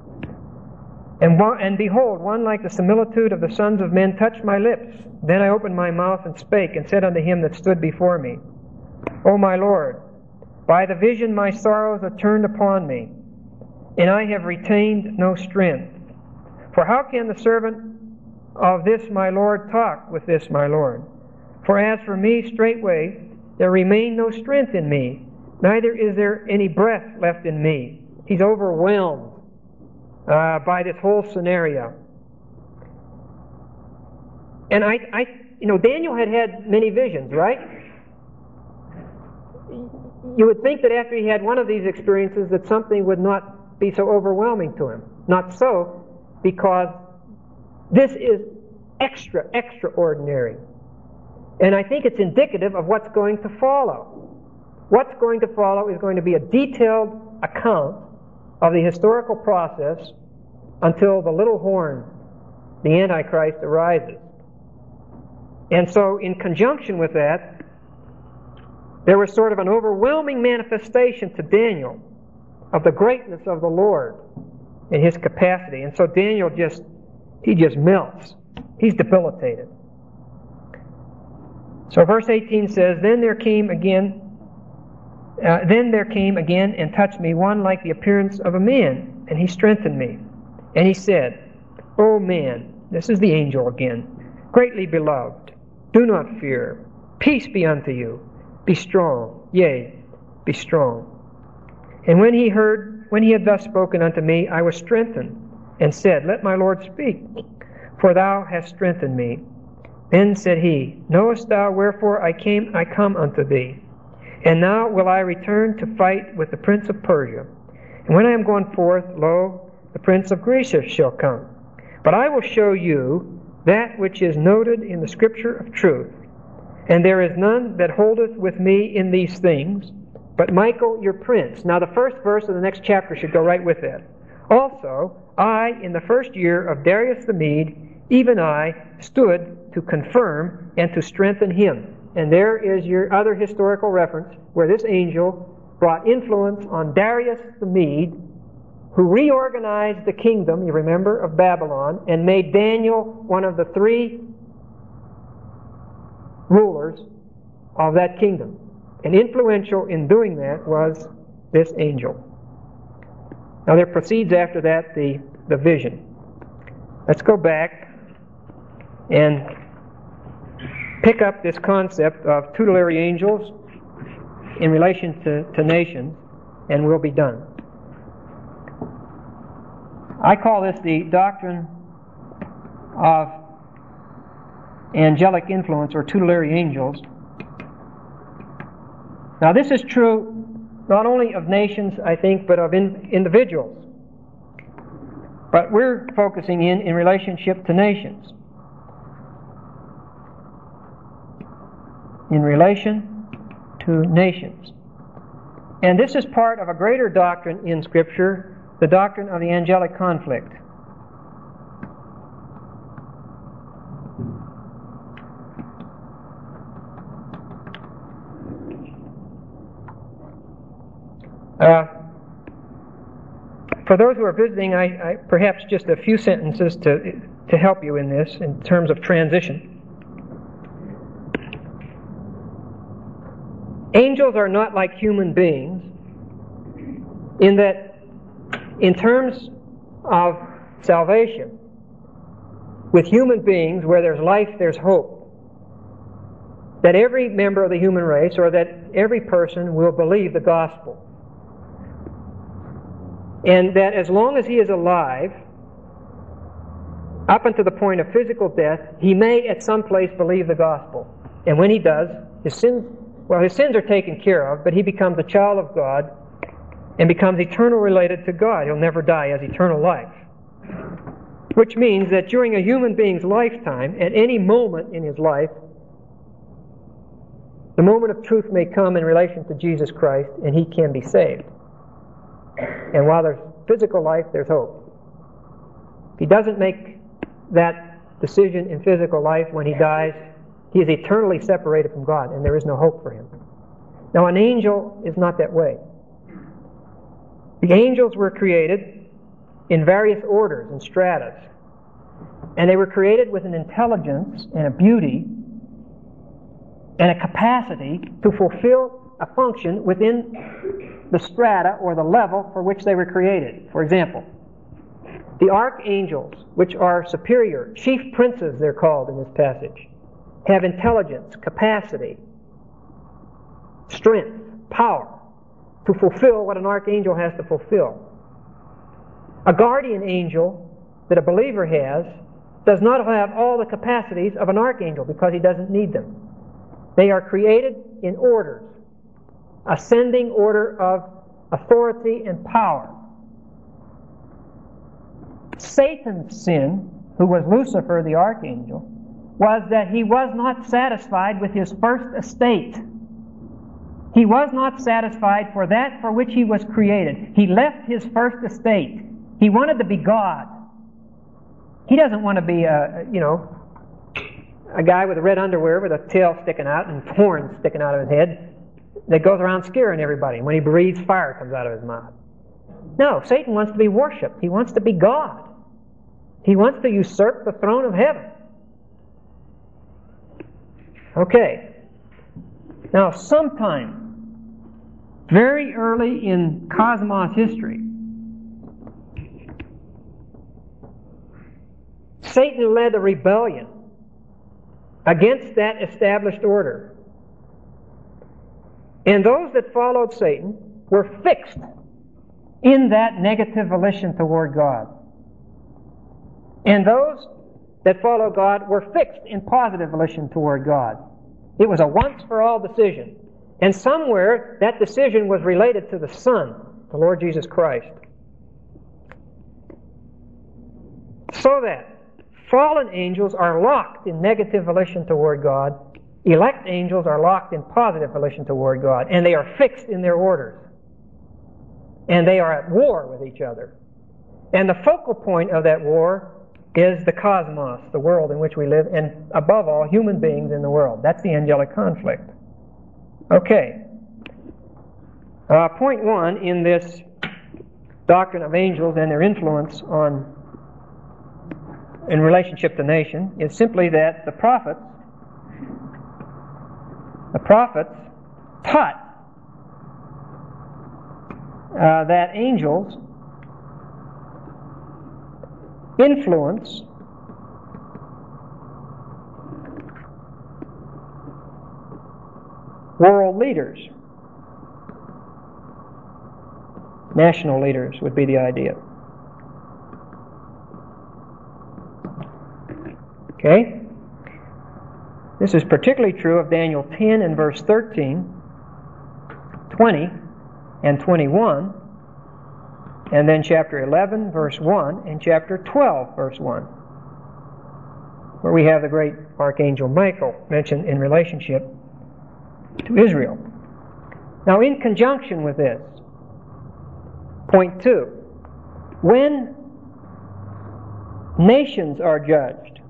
A: And behold, one like the similitude of the sons of men touched my lips. Then I opened my mouth and spake, and said unto him that stood before me, O my Lord, by the vision my sorrows are turned upon me, and I have retained no strength. For how can the servant of this my Lord talk with this my Lord? For as for me, straightway there remained no strength in me, neither is there any breath left in me. He's overwhelmed by this whole scenario. And Daniel had many visions, right? You would think that after he had one of these experiences that something would not be so overwhelming to him. Not so, because this is extraordinary. And I think it's indicative of what's going to follow. What's going to follow is going to be a detailed account of the historical process until the little horn, the Antichrist, arises. And so in conjunction with that, there was sort of an overwhelming manifestation to Daniel of the greatness of the Lord and his capacity. And so Daniel just melts. He's debilitated. So verse 18 says, Then there came again and touched me one like the appearance of a man, and he strengthened me. And he said, O man, this is the angel again, greatly beloved, do not fear. Peace be unto you. Be strong, yea, be strong. And when he had thus spoken unto me, I was strengthened, and said, Let my Lord speak, for thou hast strengthened me. Then said he, Knowest thou wherefore I come unto thee? And now will I return to fight with the prince of Persia. And when I am gone forth, lo, the prince of Greece shall come. But I will show you that which is noted in the scripture of truth. And there is none that holdeth with me in these things, but Michael your prince. Now the first verse of the next chapter should go right with that. Also, I, in the first year of Darius the Mede, even I, stood to confirm and to strengthen him. And there is your other historical reference where this angel brought influence on Darius the Mede, who reorganized the kingdom, you remember, of Babylon, and made Daniel one of the 3 rulers of that kingdom. And influential in doing that was this angel. Now there proceeds after that the vision. Let's go back and pick up this concept of tutelary angels in relation to nations, and we'll be done. I call this the doctrine of angelic influence or tutelary angels. Now this is true not only of nations, I think, but of individuals. But we're focusing in relationship to nations. In relation to nations. And this is part of a greater doctrine in Scripture, the doctrine of the angelic conflict. For those who are visiting, I perhaps just a few sentences to help you in this in terms of transition. Angels are not like human beings in that, in terms of salvation, with human beings, where there's life, there's hope. That every member of the human race, or that every person, will believe the gospel. And that as long as he is alive, up until the point of physical death, he may at some place believe the gospel. And when he does, his sins are taken care of, but he becomes a child of God and becomes eternal related to God. He'll never die, as eternal life. Which means that during a human being's lifetime, at any moment in his life, the moment of truth may come in relation to Jesus Christ, and he can be saved. And while there's physical life, there's hope. If he doesn't make that decision in physical life when he dies, he is eternally separated from God, and there is no hope for him. Now, an angel is not that way. The angels were created in various orders and stratas, and they were created with an intelligence and a beauty and a capacity to fulfill a function within the strata or the level for which they were created. For example, the archangels, which are superior, chief princes they're called in this passage, have intelligence, capacity, strength, power to fulfill what an archangel has to fulfill. A guardian angel that a believer has does not have all the capacities of an archangel because he doesn't need them. They are created in orders, ascending order of authority and power. Satan's sin, who was Lucifer the archangel, was that he was not satisfied with his first estate. He was not satisfied for that for which he was created. He left his first estate. He wanted to be God. He doesn't want to be a guy with red underwear with a tail sticking out and horns sticking out of his head that goes around scaring everybody. When he breathes, fire comes out of his mouth. No, Satan wants to be worshipped. He wants to be God. He wants to usurp the throne of heaven. Okay. Now, sometime very early in cosmos history, Satan led a rebellion against that established order. And those that followed Satan were fixed in that negative volition toward God. And those that followed God were fixed in positive volition toward God. It was a once-for-all decision. And somewhere that decision was related to the Son, the Lord Jesus Christ. So that fallen angels are locked in negative volition toward God. Elect angels are locked in positive volition toward God. And they are fixed in their orders. And they are at war with each other. And the focal point of that war is the cosmos, the world in which we live, and above all, human beings in the world. That's the angelic conflict. Okay. Point one in this doctrine of angels and their influence in relationship to nation is simply that the prophets taught that angels influence world leaders. National leaders would be the idea. Okay? This is particularly true of Daniel 10 and verse 13, 20 and 21, and then chapter 11, verse 1, and chapter 12, verse 1, where we have the great Archangel Michael mentioned in relationship to Israel. Now, in conjunction with this, point 2, when nations are judged,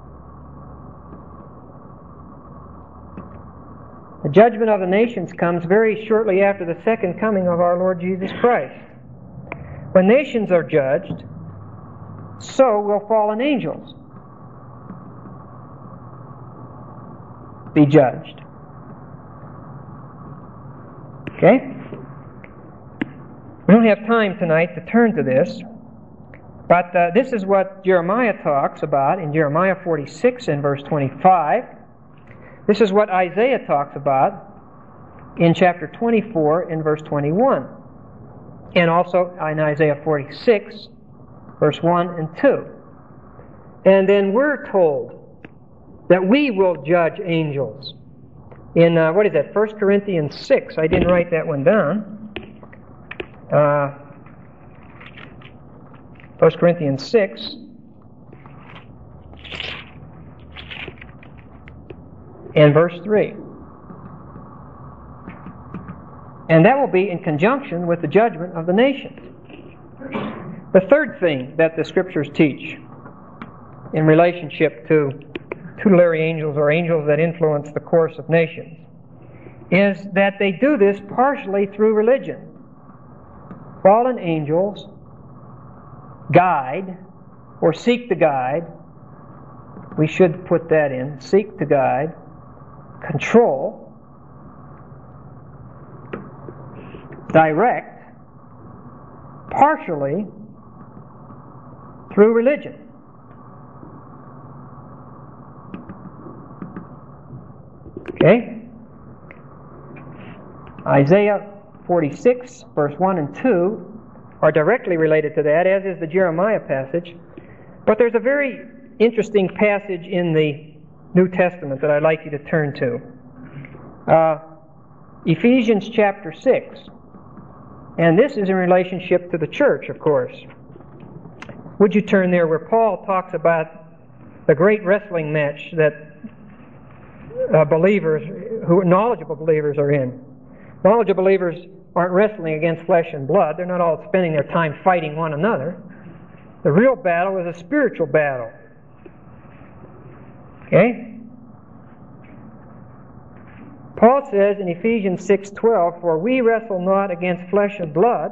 A: the judgment of the nations comes very shortly after the second coming of our Lord Jesus Christ. When nations are judged, so will fallen angels be judged. Okay? We don't have time tonight to turn to this, but this is what Jeremiah talks about in Jeremiah 46 and verse 25. This is what Isaiah talks about in chapter 24 and verse 21. And also in Isaiah 46, verse 1 and 2. And then we're told that we will judge angels. In, 1 Corinthians 6. I didn't write that one down. 1 Corinthians 6. And verse 3. And that will be in conjunction with the judgment of the nations. The third thing that the Scriptures teach in relationship to tutelary angels or angels that influence the course of nations is that they do this partially through religion. Fallen angels guide or seek to guide. We should put that in. Seek to guide, control, direct, partially through religion. Okay? Isaiah 46, verse 1 and 2 are directly related to that, as is the Jeremiah passage. But there's a very interesting passage in the New Testament that I'd like you to turn to. Ephesians chapter 6. And this is in relationship to the church, of course. Would you turn there where Paul talks about the great wrestling match that believers, who knowledgeable believers are in. Knowledgeable believers aren't wrestling against flesh and blood. They're not all spending their time fighting one another. The real battle is a spiritual battle. Okay? Paul says in Ephesians 6:12, "For we wrestle not against flesh and blood."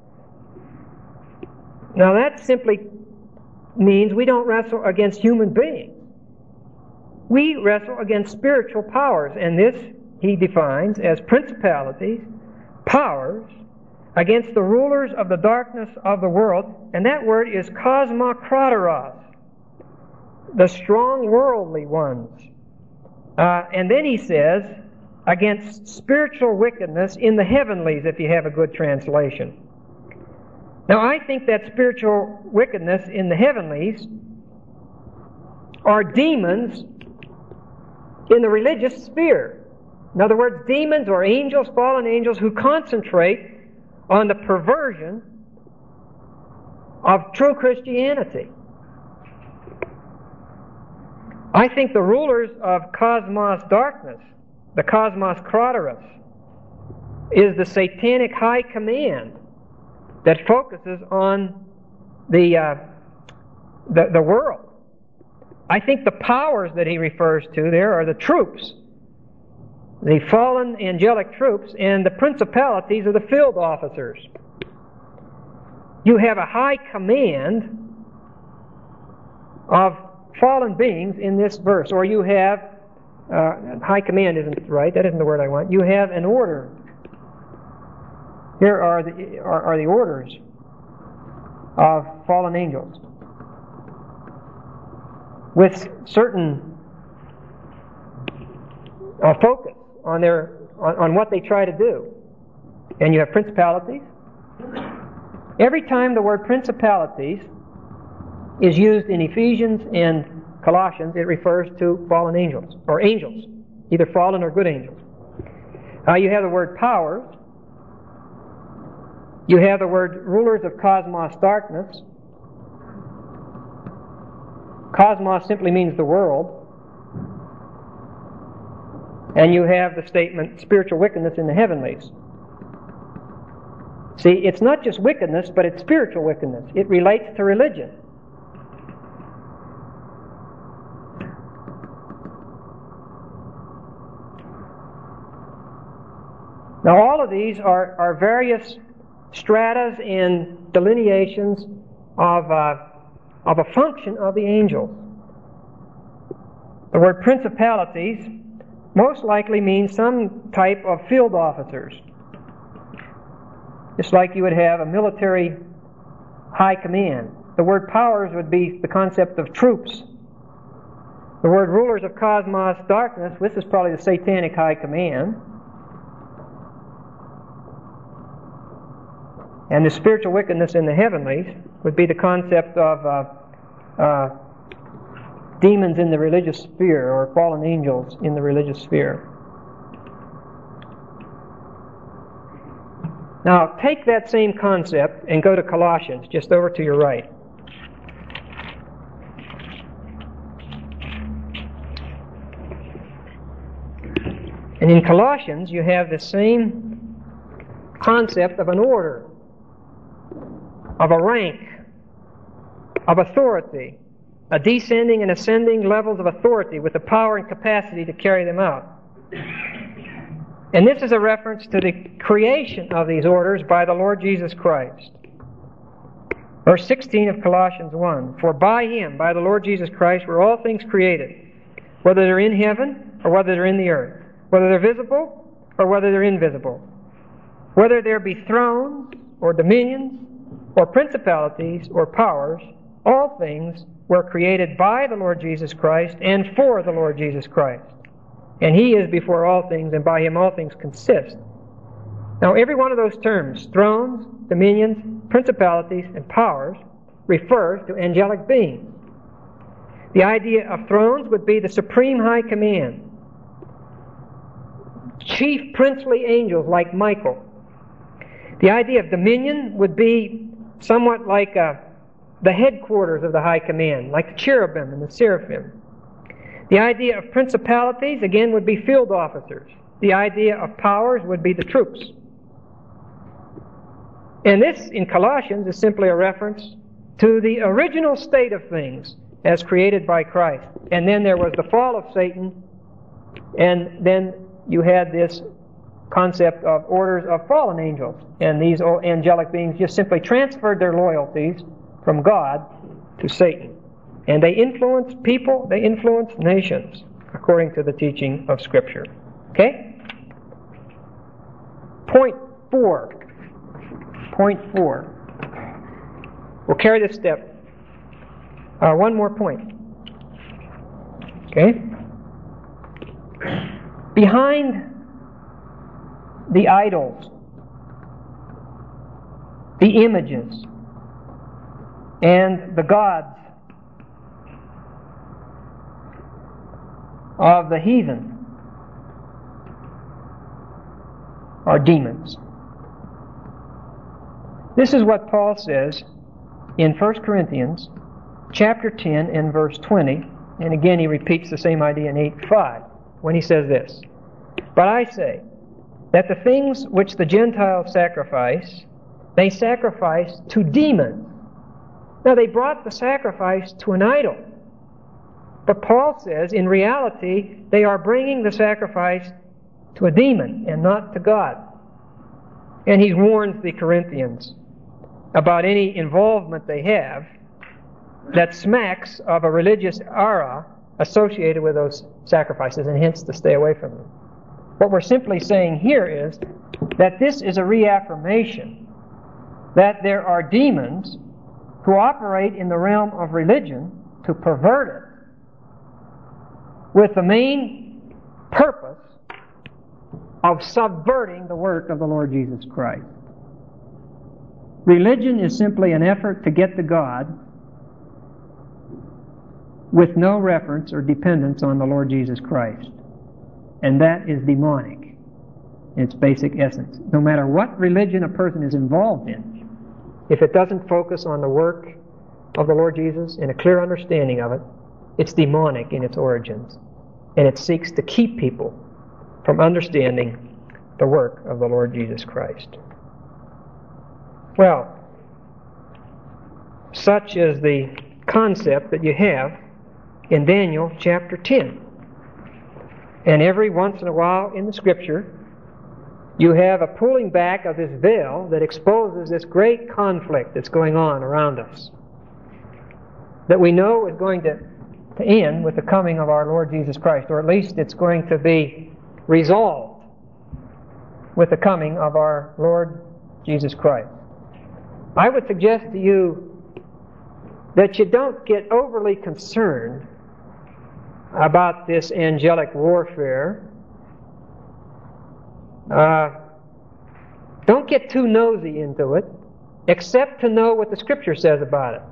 A: Now that simply means we don't wrestle against human beings. We wrestle against spiritual powers, and this he defines as principalities, powers, against the rulers of the darkness of the world, and that word is kosmokratoros, the strong worldly ones. And then he says, against spiritual wickedness in the heavenlies, if you have a good translation. Now I think that spiritual wickedness in the heavenlies are demons in the religious sphere. In other words, demons or angels, fallen angels, who concentrate on the perversion of true Christianity. I think the rulers of cosmos darkness, the cosmos krateros, is the satanic high command that focuses on the world. I think the powers that he refers to there are the troops, the fallen angelic troops, and the principalities of the field officers. You have a high command of fallen beings in this verse, or you have high command isn't right. That isn't the word I want. You have an order. Here are the orders of fallen angels. with certain focus on what they try to do. And you have principalities. Every time the word principalities is used in Ephesians and Colossians, it refers to fallen angels, or angels, either fallen or good angels. You have the word powers. You have the word rulers of cosmos darkness. Cosmos simply means the world. And you have the statement spiritual wickedness in the heavenlies. See, it's not just wickedness, but it's spiritual wickedness. It relates to religion. Now all of these are various stratas and delineations of a function of the angels. The word principalities most likely means some type of field officers. Just like you would have a military high command. The word powers would be the concept of troops. The word rulers of cosmos darkness, this is probably the satanic high command. And the spiritual wickedness in the heavenlies would be the concept of demons in the religious sphere, or fallen angels in the religious sphere. Now, take that same concept and go to Colossians, just over to your right. And in Colossians, you have the same concept of an order, of a rank, of authority, a descending and ascending levels of authority with the power and capacity to carry them out. And this is a reference to the creation of these orders by the Lord Jesus Christ. Verse 16 of Colossians 1, "For by Him, by the Lord Jesus Christ, were all things created, whether they're in heaven or whether they're in the earth, whether they're visible or whether they're invisible, whether there be thrones or dominions or principalities or powers, all things were created by the Lord Jesus Christ and for the Lord Jesus Christ. And He is before all things, and by Him all things consist." Now every one of those terms, thrones, dominions, principalities, and powers, refers to angelic beings. The idea of thrones would be the supreme high command. Chief princely angels like Michael. The idea of dominion would be somewhat like the headquarters of the high command, like the cherubim and the seraphim. The idea of principalities, again, would be field officers. The idea of powers would be the troops. And this, in Colossians, is simply a reference to the original state of things as created by Christ. And then there was the fall of Satan, and then you had this concept of orders of fallen angels. And these angelic beings just simply transferred their loyalties from God to Satan. And they influenced people, they influenced nations, according to the teaching of Scripture. Okay? Point 4. We'll carry this step. One more point. Okay? Behind the idols, the images, and the gods of the heathen are demons. This is what Paul says in 1 Corinthians chapter 10 and verse 20, and again he repeats the same idea in 8:5 when he says this, "But I say that the things which the Gentiles sacrifice, they sacrifice to demons." Now they brought the sacrifice to an idol. But Paul says, in reality, they are bringing the sacrifice to a demon and not to God. And he warns the Corinthians about any involvement they have that smacks of a religious aura associated with those sacrifices, and hence to stay away from them. What we're simply saying here is that this is a reaffirmation that there are demons who operate in the realm of religion to pervert it with the main purpose of subverting the work of the Lord Jesus Christ. Religion is simply an effort to get to God with no reference or dependence on the Lord Jesus Christ. And that is demonic in its basic essence. No matter what religion a person is involved in, if it doesn't focus on the work of the Lord Jesus and a clear understanding of it, it's demonic in its origins. And it seeks to keep people from understanding the work of the Lord Jesus Christ. Well, such is the concept that you have in Daniel chapter 10. And every once in a while in the Scripture, you have a pulling back of this veil that exposes this great conflict that's going on around us, that we know is going to end with the coming of our Lord Jesus Christ, or at least it's going to be resolved with the coming of our Lord Jesus Christ. I would suggest to you that you don't get overly concerned about this angelic warfare. Don't get too nosy into it, except to know what the Scripture says about it.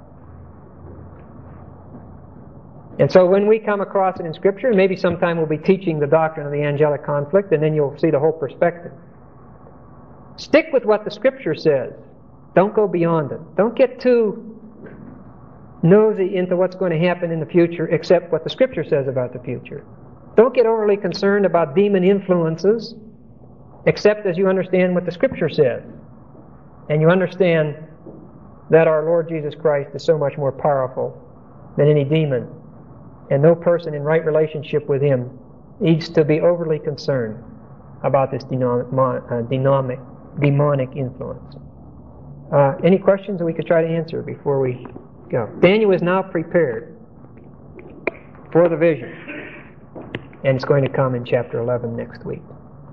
A: And so when we come across it in Scripture, maybe sometime we'll be teaching the doctrine of the angelic conflict, and then you'll see the whole perspective. Stick with what the Scripture says. Don't go beyond it. Don't get too nosy into what's going to happen in the future, except what the Scripture says about the future. Don't get overly concerned about demon influences, except as you understand what the Scripture says. And you understand that our Lord Jesus Christ is so much more powerful than any demon. And no person in right relationship with Him needs to be overly concerned about this demonic influence. Any questions that we could try to answer before we go? Daniel is now prepared for the vision, and it's going to come in chapter 11 next week.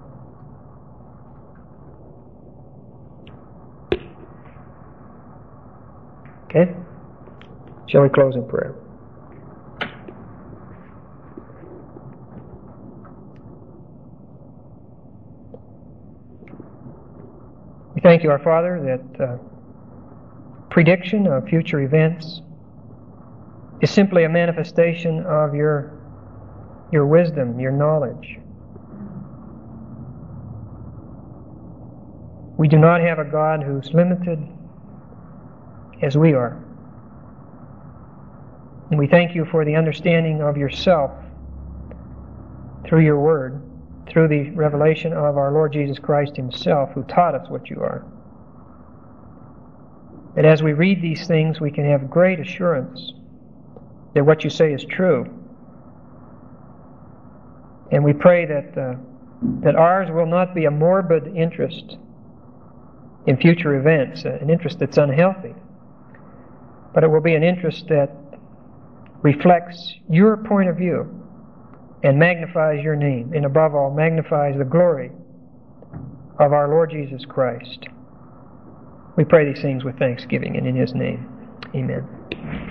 A: Okay? Shall we close in prayer? We thank you, our Father, that prediction of future events is simply a manifestation of your wisdom, your knowledge. We do not have a God who's limited as we are. And we thank you for the understanding of yourself through your word, through the revelation of our Lord Jesus Christ Himself, who taught us what you are. That as we read these things, we can have great assurance that what you say is true. And we pray that ours will not be a morbid interest in future events, an interest that's unhealthy, but it will be an interest that reflects your point of view and magnifies your name, and above all, magnifies the glory of our Lord Jesus Christ. We pray these things with thanksgiving, and in His name, amen.